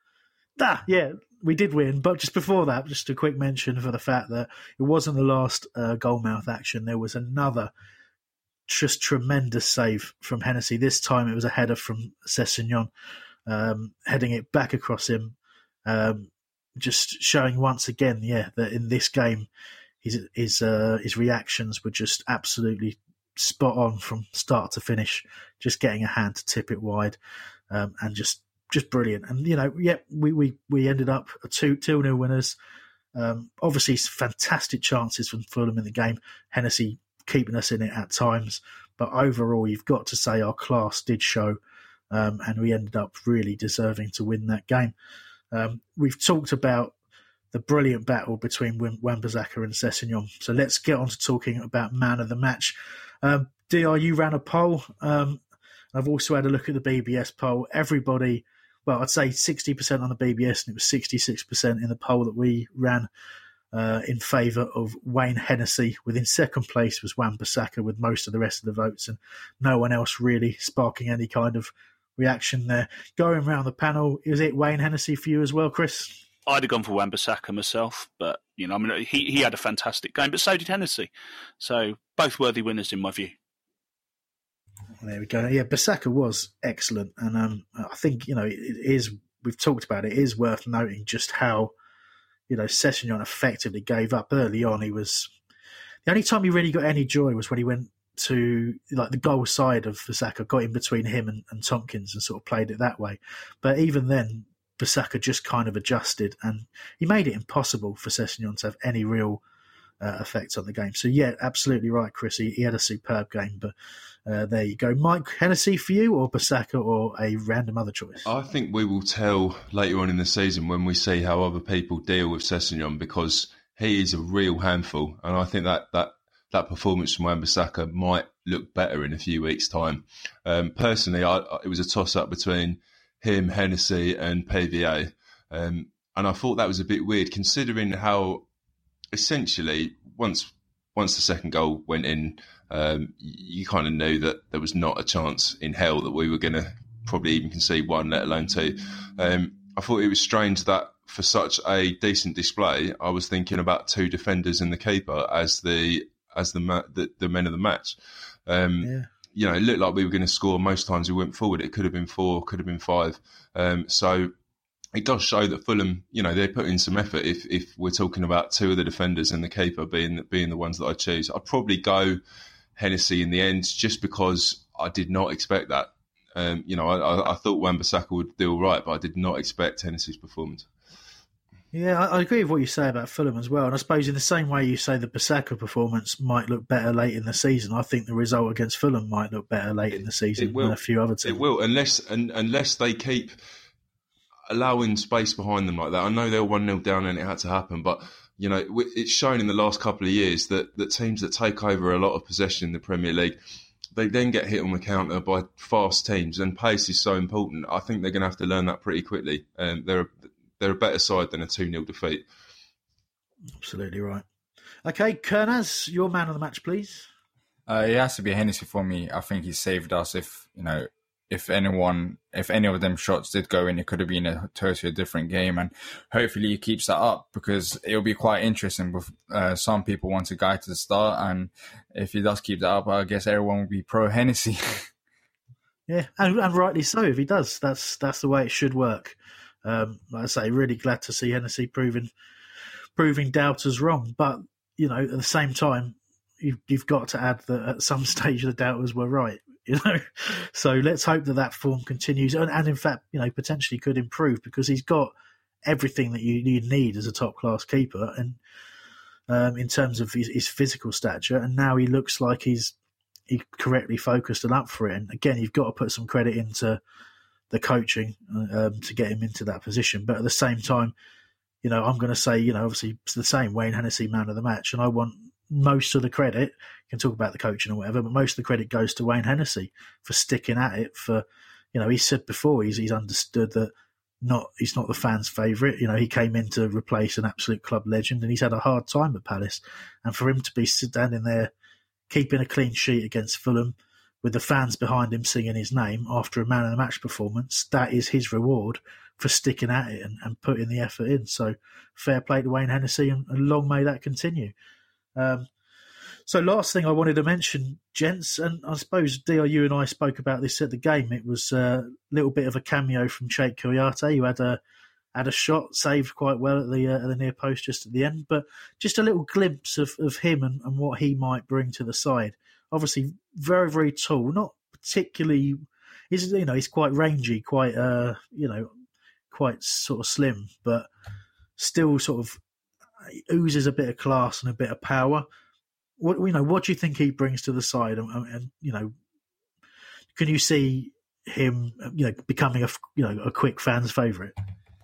Ah, yeah, we did win. But just before that, just a quick mention for the fact that it wasn't the last uh, goalmouth action. There was another just tremendous save from Hennessy. This time it was a header from Sessegnon, um, heading it back across him. Um, just showing once again, yeah, that in this game, his his uh, his reactions were just absolutely spot on from start to finish. Just getting a hand to tip it wide, um, and just. Just brilliant. And, you know, yeah, we, we, we ended up two two nil winners. Um, obviously, fantastic chances from Fulham in the game. Hennessy keeping us in it at times. But overall, you've got to say our class did show, um, and we ended up really deserving to win that game. Um, we've talked about the brilliant battle between Wan-Bissaka and Sessegnon. So let's get on to talking about man of the match. Um, D R, you ran a poll. Um, I've also had a look at the B B S poll. Everybody... Well, I'd say sixty percent on the B B S, and it was sixty-six percent in the poll that we ran uh, in favour of Wayne Hennessy. Within second place was Wan-Bissaka with most of the rest of the votes, and no one else really sparking any kind of reaction there. Going around the panel, is it Wayne Hennessy for you as well, Chris? I'd have gone for Wan-Bissaka myself, but you know, I mean, he he had a fantastic game, but so did Hennessy. So both worthy winners in my view. There we go. Yeah, Bissaka was excellent, and um, I think you know it is. We've talked about it. It is worth noting just how you know Sessegnon effectively gave up early on. He was the only time he really got any joy was when he went to like the goal side of Bissaka, got in between him and, and Tompkins, and sort of played it that way. But even then, Bissaka just kind of adjusted, and he made it impossible for Sessegnon to have any real uh, effect on the game. So yeah, absolutely right, Chris. He, he had a superb game, but. Uh, there you go. Mike, Hennessy for you, or Bissaka, or a random other choice? I think we will tell later on in the season when we see how other people deal with Sessegnon, because he is a real handful, and I think that that, that performance from Wan-Bissaka might look better in a few weeks' time. Um, personally, I, it was a toss-up between him, Hennessy, and P V A, um, and I thought that was a bit weird, considering how essentially once once the second goal went in. Um, you kind of knew that there was not a chance in hell that we were going to probably even concede one, let alone two. Um, I thought it was strange that for such a decent display, I was thinking about two defenders and the keeper as the as the ma- the, the men of the match. Um, yeah. You know, it looked like we were going to score most times we went forward. It could have been four, could have been five. Um, so it does show that Fulham, you know, they put in some effort. If if we're talking about two of the defenders and the keeper being being the ones that I choose, I'd probably go Hennessy in the end, just because I did not expect that. Um, you know, I, I thought Wan-Bissaka would do all right, but I did not expect Hennessy's performance. Yeah, I, I agree with what you say about Fulham as well. And I suppose in the same way you say the Bissaka performance might look better late in the season, I think the result against Fulham might look better late in the season than a few other teams. It will, unless and, unless they keep allowing space behind them like that. I know they're one nil down and it had to happen, but you know, it's shown in the last couple of years that, that teams that take over a lot of possession in the Premier League, they then get hit on the counter by fast teams, and pace is so important. I think they're going to have to learn that pretty quickly. Um, they're, they're a better side than a two nil defeat. Absolutely right. Okay, Kernaz, your man of the match, please. Uh, it has to be Hennessy for me. I think he saved us. If, you know, if anyone, if any of them shots did go in, it could have been a totally different game. And hopefully he keeps that up, because it'll be quite interesting. Uh, some people want a guy to start, and if he does keep that up, I guess everyone will be pro Hennessy. Yeah, and, and rightly so. If he does, that's that's the way it should work. Um, like I say, really glad to see Hennessy proving proving doubters wrong. But you know, at the same time, you've, you've got to add that at some stage the doubters were right. You know, so let's hope that that form continues, and, and in fact, you know, potentially could improve, because he's got everything that you, you need as a top class keeper, and um, in terms of his, his physical stature, and now he looks like he's he correctly focused and up for it. And again, you've got to put some credit into the coaching um, to get him into that position. But at the same time, you know, I'm going to say, you know, obviously it's the same, Wayne Hennessy, man of the match, and I want most of the credit, you can talk about the coaching or whatever, but most of the credit goes to Wayne Hennessy for sticking at it. For, you know, he said before he's he's understood that not he's not the fans' favourite. You know, he came in to replace an absolute club legend, and he's had a hard time at Palace. And for him to be standing there, keeping a clean sheet against Fulham, with the fans behind him singing his name after a man of the match performance, that is his reward for sticking at it and, and putting the effort in. So fair play to Wayne Hennessy, and, and long may that continue. Um, so last thing I wanted to mention, gents, and I suppose D R, you and I spoke about this at the game. It was a little bit of a cameo from Sheikh Kouyaté, who had a had a shot saved quite well at the uh, at the near post just at the end, but just a little glimpse of, of him and, and what he might bring to the side. Obviously, very very tall, not particularly. He's you know he's quite rangy, quite uh you know quite sort of slim, but still sort of he oozes a bit of class and a bit of power. What you know, what do you think he brings to the side? And, and you know, can you see him, you know, becoming a you know a quick fan's favourite?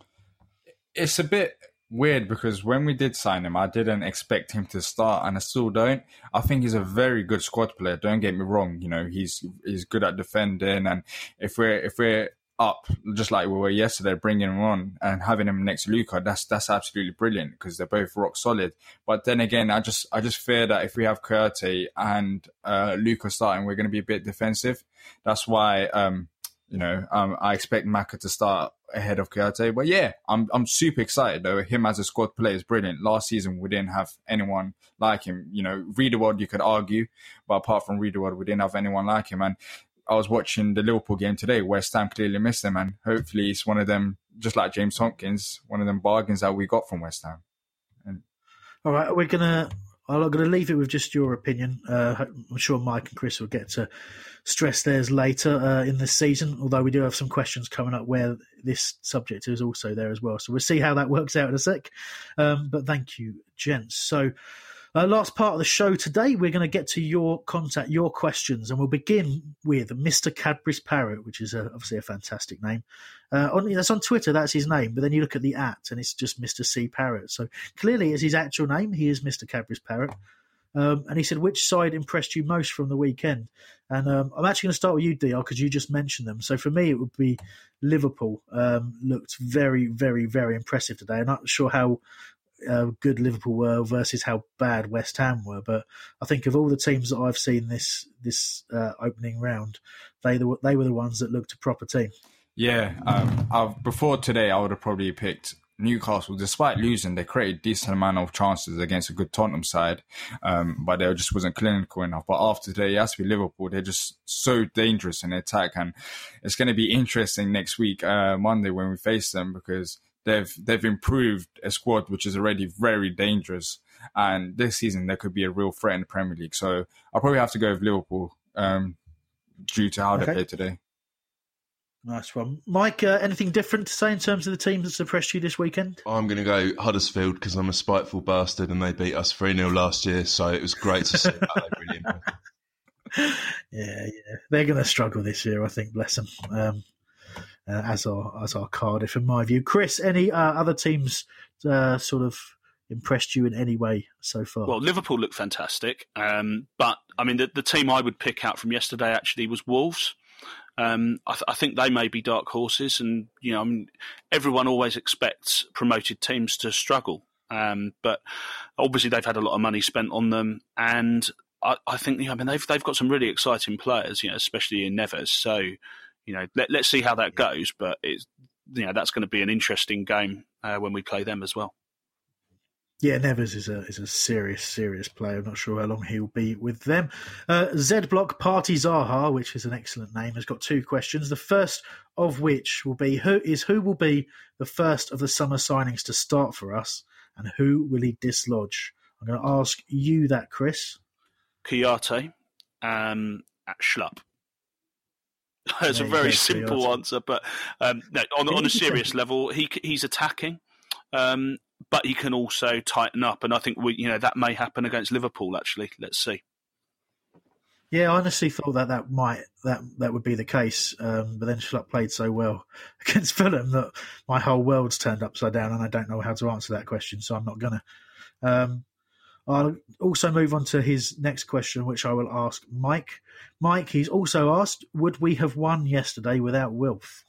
It's a bit weird because when we did sign him, I didn't expect him to start, and I still don't. I think he's a very good squad player. Don't get me wrong. You know, he's he's good at defending, and if we're if we're up just like we were yesterday, bringing him on and having him next to Luka, that's that's absolutely brilliant because they're both rock solid. But then again, I just I just fear that if we have Kouyaté and uh, Luka starting, we're going to be a bit defensive. That's why um, you know um, I expect Maka to start ahead of Kouyaté. But yeah, I'm I'm super excited though. Him as a squad player is brilliant. Last season we didn't have anyone like him. You know, Riedewald you could argue, but apart from Riedewald, we didn't have anyone like him. And I was watching the Liverpool game today. West Ham clearly missed him, and hopefully it's one of them, just like James Tompkins, one of them bargains that we got from West Ham. And all right, we're gonna. I'm going to leave it with just your opinion. Uh, I'm sure Mike and Chris will get to stress theirs later uh, in this season, although we do have some questions coming up where this subject is also there as well. So we'll see how that works out in a sec. Um, but thank you, gents. So uh, last part of the show today, we're going to get to your contact, your questions, and we'll begin with Mister Cadbury's Parrot, which is a, obviously a fantastic name. Uh, on, that's on Twitter, that's his name, but then you look at the at and it's just Mister C Parrot. So clearly it's his actual name. He is Mister Cadbury's Parrot. Um, and he said, which side impressed you most from the weekend? And um, I'm actually going to start with you, D R, because you just mentioned them. So for me, it would be Liverpool. Um, looked very, very, very impressive today. I'm not sure how uh, good Liverpool were versus how bad West Ham were, but I think of all the teams that I've seen this this uh, opening round, they the, they were the ones that looked a proper team. Yeah, um, I've, before today, I would have probably picked Newcastle. Despite losing, they created a decent amount of chances against a good Tottenham side, um, but they just wasn't clinical enough. But after today, it has to be Liverpool. They're just so dangerous in attack, and it's going to be interesting next week, uh, Monday, when we face them, because they've they've improved a squad which is already very dangerous, and this season there could be a real threat in the Premier League. So I'll probably have to go with Liverpool um, due to how okay. they played today. Nice one. Mike, uh, anything different to say in terms of the teams that suppressed you this weekend? I'm going to go Huddersfield because I'm a spiteful bastard and they beat us three nil last year, so it was great to see that. They really impressed. Yeah, yeah. They're going to struggle this year, I think, bless them, um, uh, as our as our Cardiff, in my view. Chris, any uh, other teams uh, sort of impressed you in any way so far? Well, Liverpool looked fantastic, um, but, I mean, the, the team I would pick out from yesterday actually was Wolves. Um, I, th- I think they may be dark horses, and you know, I mean, everyone always expects promoted teams to struggle, um, but obviously they've had a lot of money spent on them, and I, I think, you know, I mean, they've they've got some really exciting players, you know, especially in Neves. So, you know, let, let's see how that goes, but it's, you know, that's going to be an interesting game uh, when we play them as well. Yeah, Neves is a is a serious, serious player. I'm not sure how long he'll be with them. Uh, Z Block Party Zaha, which is an excellent name, has got two questions. The first of which will be who is who will be the first of the summer signings to start for us, and who will he dislodge? I'm going to ask you that, Chris. Kouyaté um, at Schlupp. It's a very simple Kouyaté. answer, but um, no, on, on a serious level, he he's attacking. Um, but he can also tighten up, and I think we, you know, that may happen against Liverpool. Actually, let's see. Yeah, I honestly thought that that might that that would be the case, um, but then Schlupp played so well against Fulham that my whole world's turned upside down, and I don't know how to answer that question, so I'm not gonna. Um, I'll also move on to his next question, which I will ask Mike. Mike, he's also asked, would we have won yesterday without Wilf?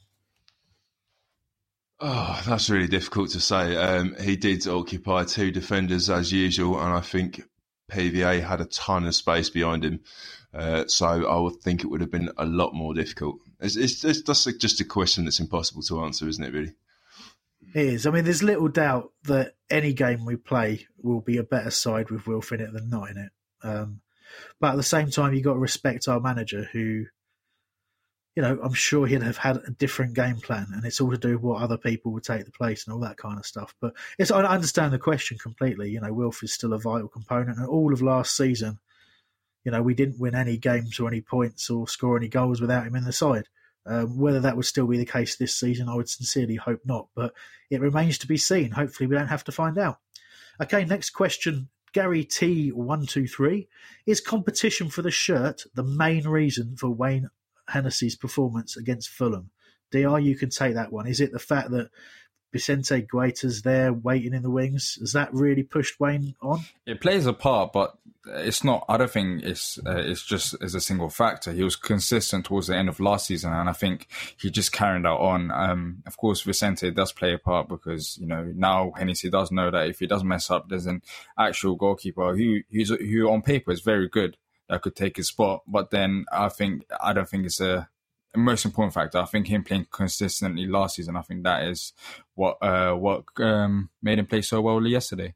Oh, that's really difficult to say. Um, he did occupy two defenders as usual, and I think P V A had a ton of space behind him. Uh, so I would think it would have been a lot more difficult. It's, it's, it's just, just a question that's impossible to answer, isn't it, really? It is. I mean, there's little doubt that any game we play will be a better side with Wilf in it than not in it. Um, but at the same time, you've got to respect our manager who, you know, I'm sure he'd have had a different game plan, and it's all to do with what other people would take the place and all that kind of stuff. But it's, I understand the question completely. You know, Wilf is still a vital component, and all of last season, you know, we didn't win any games or any points or score any goals without him in the side. Um, whether that would still be the case this season, I would sincerely hope not, but it remains to be seen. Hopefully we don't have to find out. Okay, next question. Gary T one two three. Is competition for the shirt the main reason for Wayne Hennessy's performance against Fulham? D R, you can take that one. Is it the fact that Vicente Guaita's there waiting in the wings? Has that really pushed Wayne on? It plays a part, but it's not. I don't think it's uh, it's just as a single factor. He was consistent towards the end of last season, and I think he just carried that on. Um, of course, Vicente does play a part because you know now Hennessy does know that if he does mess up, there's an actual goalkeeper who who's, who on paper is very good that could take his spot. But then I think I don't think it's a most important factor. I think him playing consistently last season, I think that is what uh, what um, made him play so well yesterday.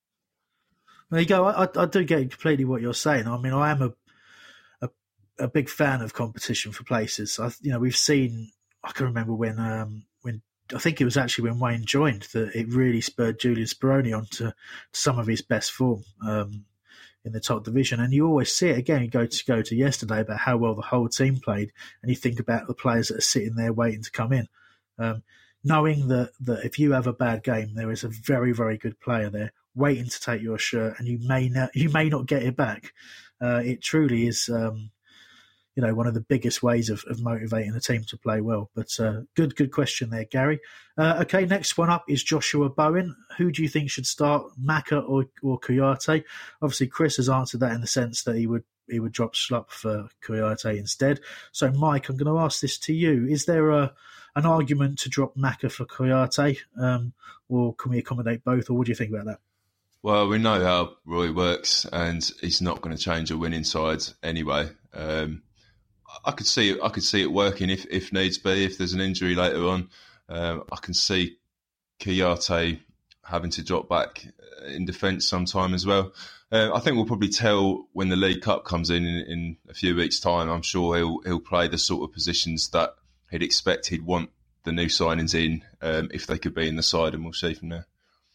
There you go. I, I do get completely what you're saying. I mean, I am a a, a big fan of competition for places. I, you know, we've seen. I can remember when um, when I think it was actually when Wayne joined that it really spurred Julian Speroni on to, to some of his best form. Um, in the top division, and you always see it again. You go to go to yesterday about how well the whole team played, and you think about the players that are sitting there waiting to come in, um, knowing that that if you have a bad game, there is a very very good player there waiting to take your shirt, and you may not you may not get it back. Uh, it truly is, um, you know, one of the biggest ways of, of motivating a team to play well. But uh, good good question there, Gary. Uh, okay, next one up is Joshua Bowen. Who do you think should start, Maka or or Kouyaté? Obviously, Chris has answered that in the sense that he would he would drop Schlupp for Kouyaté instead. So, Mike, I'm going to ask this to you: is there a an argument to drop Maka for Kouyaté, um, or can we accommodate both? Or what do you think about that? Well, we know how Roy works, and he's not going to change a winning side anyway. Um, I could see it. I could see it working if, if needs be. If there's an injury later on, um, I can see Kouyaté having to drop back in defence sometime as well. Uh, I think we'll probably tell when the League Cup comes in, in in a few weeks' time. I'm sure he'll he'll play the sort of positions that he'd expect he'd want the new signings in um, if they could be in the side, and we'll see from there.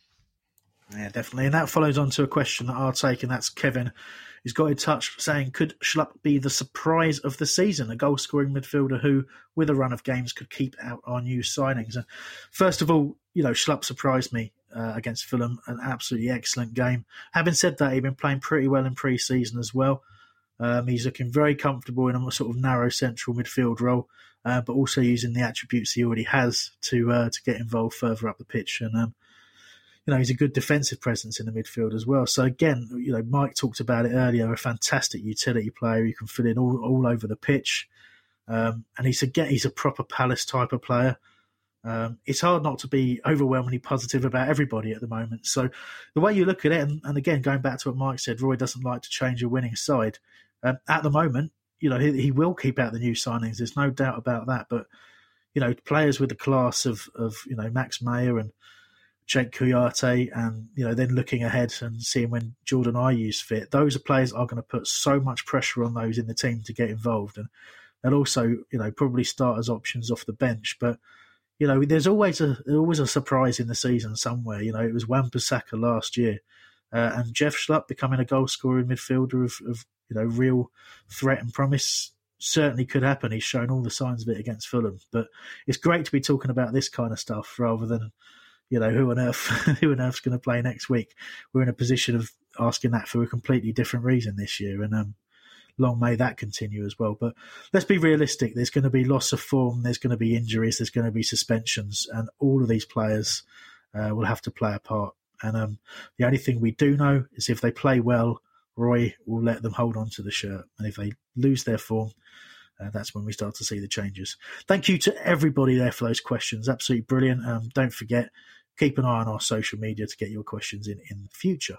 Yeah, definitely. And that follows on to a question that I'll take, and that's Kevin. He's got in touch saying, could Schlupp be the surprise of the season? A goal-scoring midfielder who, with a run of games, could keep out our new signings. And first of all, you know, Schlupp surprised me uh, against Fulham. An absolutely excellent game. Having said that, he's been playing pretty well in pre-season as well. Um, he's looking very comfortable in a sort of narrow central midfield role, uh, but also using the attributes he already has to uh, to get involved further up the pitch. And um, you know, he's a good defensive presence in the midfield as well. So again, you know, Mike talked about it earlier, a fantastic utility player. You can fit in all, all over the pitch. Um, and he's, again, he's a proper Palace type of player. Um, it's hard not to be overwhelmingly positive about everybody at the moment. So the way you look at it, and, and again, going back to what Mike said, Roy doesn't like to change a winning side. Um, at the moment, you know, he, he will keep out the new signings. There's no doubt about that. But, you know, players with the class of, of you know, Max Meyer and Jake Kouyaté, and you know, then looking ahead and seeing when Jordan Ayew's fit, those are players are going to put so much pressure on those in the team to get involved, and they'll also, you know, probably start as options off the bench. But you know, there's always a there's always a surprise in the season somewhere. You know, it was Wan-Bissaka last year, uh, and Jeff Schlupp becoming a goal scoring midfielder of, of you know real threat and promise certainly could happen. He's shown all the signs of it against Fulham. But it's great to be talking about this kind of stuff rather than, you know, who on earth, who on earth's going to play next week? We're in a position of asking that for a completely different reason this year, and um, long may that continue as well. But let's be realistic. There's going to be loss of form. There's going to be injuries. There's going to be suspensions, and all of these players uh, will have to play a part. And um, the only thing we do know is if they play well, Roy will let them hold on to the shirt, and if they lose their form, Uh, that's when we start to see the changes. Thank you to everybody there for those questions. Absolutely brilliant. Um, don't forget, keep an eye on our social media to get your questions in in the future.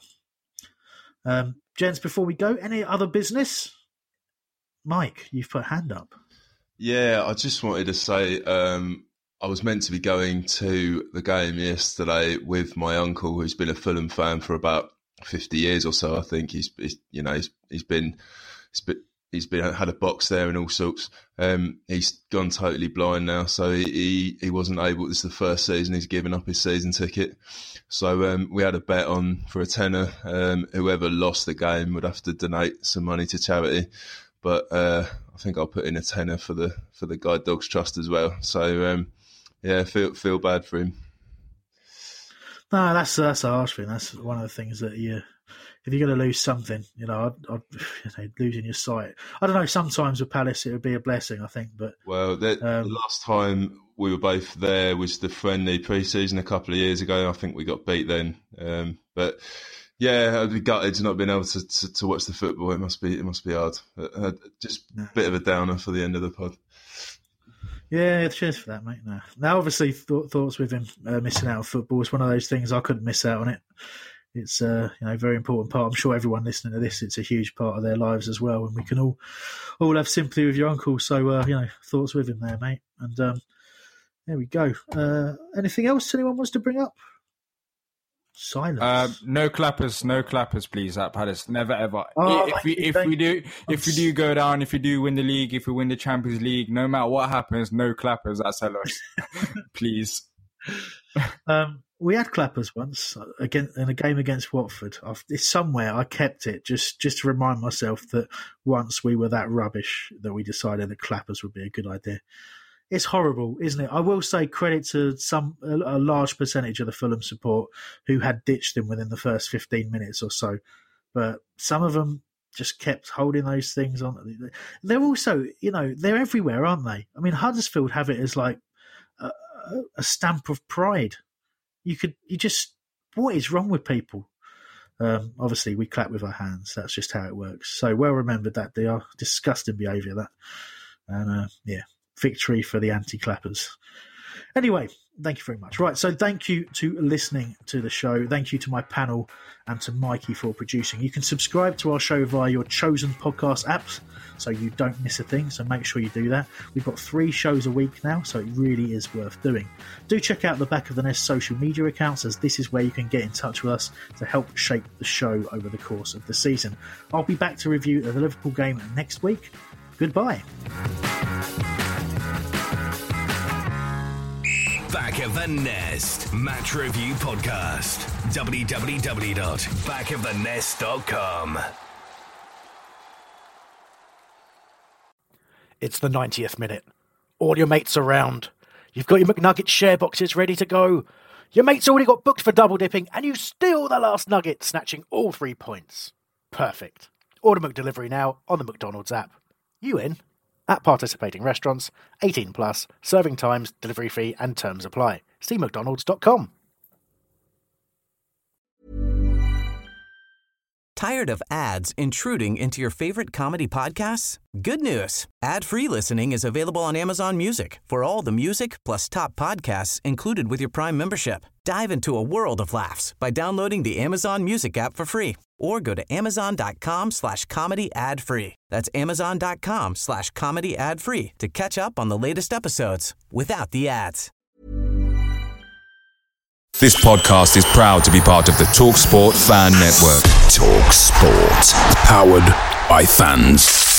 Um, gents, before we go, any other business? Mike, you've put a hand up. Yeah, I just wanted to say um, I was meant to be going to the game yesterday with my uncle, who's been a Fulham fan for about fifty years or so. I think he's, he's you know, he's, he's been... He's been He's been had a box there and all sorts. Um, he's gone totally blind now, so he, he he wasn't able. This is the first season he's given up his season ticket. So um, we had a bet on for a tenner. Um, whoever lost the game would have to donate some money to charity. But uh, I think I'll put in a tenner for the for the Guide Dogs Trust as well. So um, yeah, feel feel bad for him. No, that's that's a harsh thing. That's one of the things that you, if you're going to lose something, you know, I'd, I'd, you know, losing your sight. I don't know. Sometimes with Palace, it would be a blessing, I think. But well, the, um, the last time we were both there was the friendly pre-season a couple of years ago. I think we got beat then. Um, but yeah, I'd be gutted to not being able to, to, to watch the football. It must be it must be hard. Uh, just a bit of a downer for the end of the pod. Yeah, cheers for that, mate. No. Now, obviously, th- thoughts with him uh, missing out on football is one of those things I couldn't miss out on it. It's uh, you know, a very important part. I'm sure everyone listening to this, it's a huge part of their lives as well, and we can all all have sympathy with your uncle. So, uh, you know, thoughts with him there, mate. And um, there we go. Uh, anything else anyone wants to bring up? Silence. Uh, no clappers, no clappers, please. At Palace, never ever. Oh, if we if we do if we do go down, if we do win the league, if we win the Champions League, no matter what happens, no clappers at Selhurst, please. Um, we had clappers once again in a game against Watford. I've, it's somewhere I kept it just just to remind myself that once we were that rubbish that we decided that clappers would be a good idea. It's horrible, isn't it? I will say credit to some a, a large percentage of the Fulham support who had ditched them within the first fifteen minutes or so, but some of them just kept holding those things on. They're also, you know, they're everywhere, aren't they? I mean, Huddersfield have it as like a, a stamp of pride. You could, you just, what is wrong with people? Um, obviously, we clap with our hands. That's just how it works. So well remembered that they are disgusting behaviour. That, and uh, yeah. Victory for the anti-clappers. Anyway, thank you very much. Right, so thank you to listening to the show. Thank you to my panel and to Mikey for producing. You can subscribe to our show via your chosen podcast apps so you don't miss a thing, so make sure you do that. We've got three shows a week now, so it really is worth doing. Do check out the Back of the Nest social media accounts, as this is where you can get in touch with us to help shape the show over the course of the season. I'll be back to review the Liverpool game next week. Goodbye. Back of the Nest Match Review Podcast. w w w dot back of the nest dot com. It's the ninetieth minute. All your mates around. You've got your McNugget share boxes ready to go. Your mate's already got booked for double dipping, and you steal the last nugget, snatching all three points. Perfect. Order McDelivery now on the McDonald's app. You in? At participating restaurants, eighteen plus, serving times, delivery fee and terms apply. See mcdonalds dot com. Tired of ads intruding into your favorite comedy podcasts? Good news. Ad-free listening is available on Amazon Music for all the music plus top podcasts included with your Prime membership. Dive into a world of laughs by downloading the Amazon Music app for free or go to amazon.com slash comedy ad free. That's amazon.com slash comedy ad free to catch up on the latest episodes without the ads. This podcast is proud to be part of the TalkSport Fan Network. TalkSport. Powered by fans.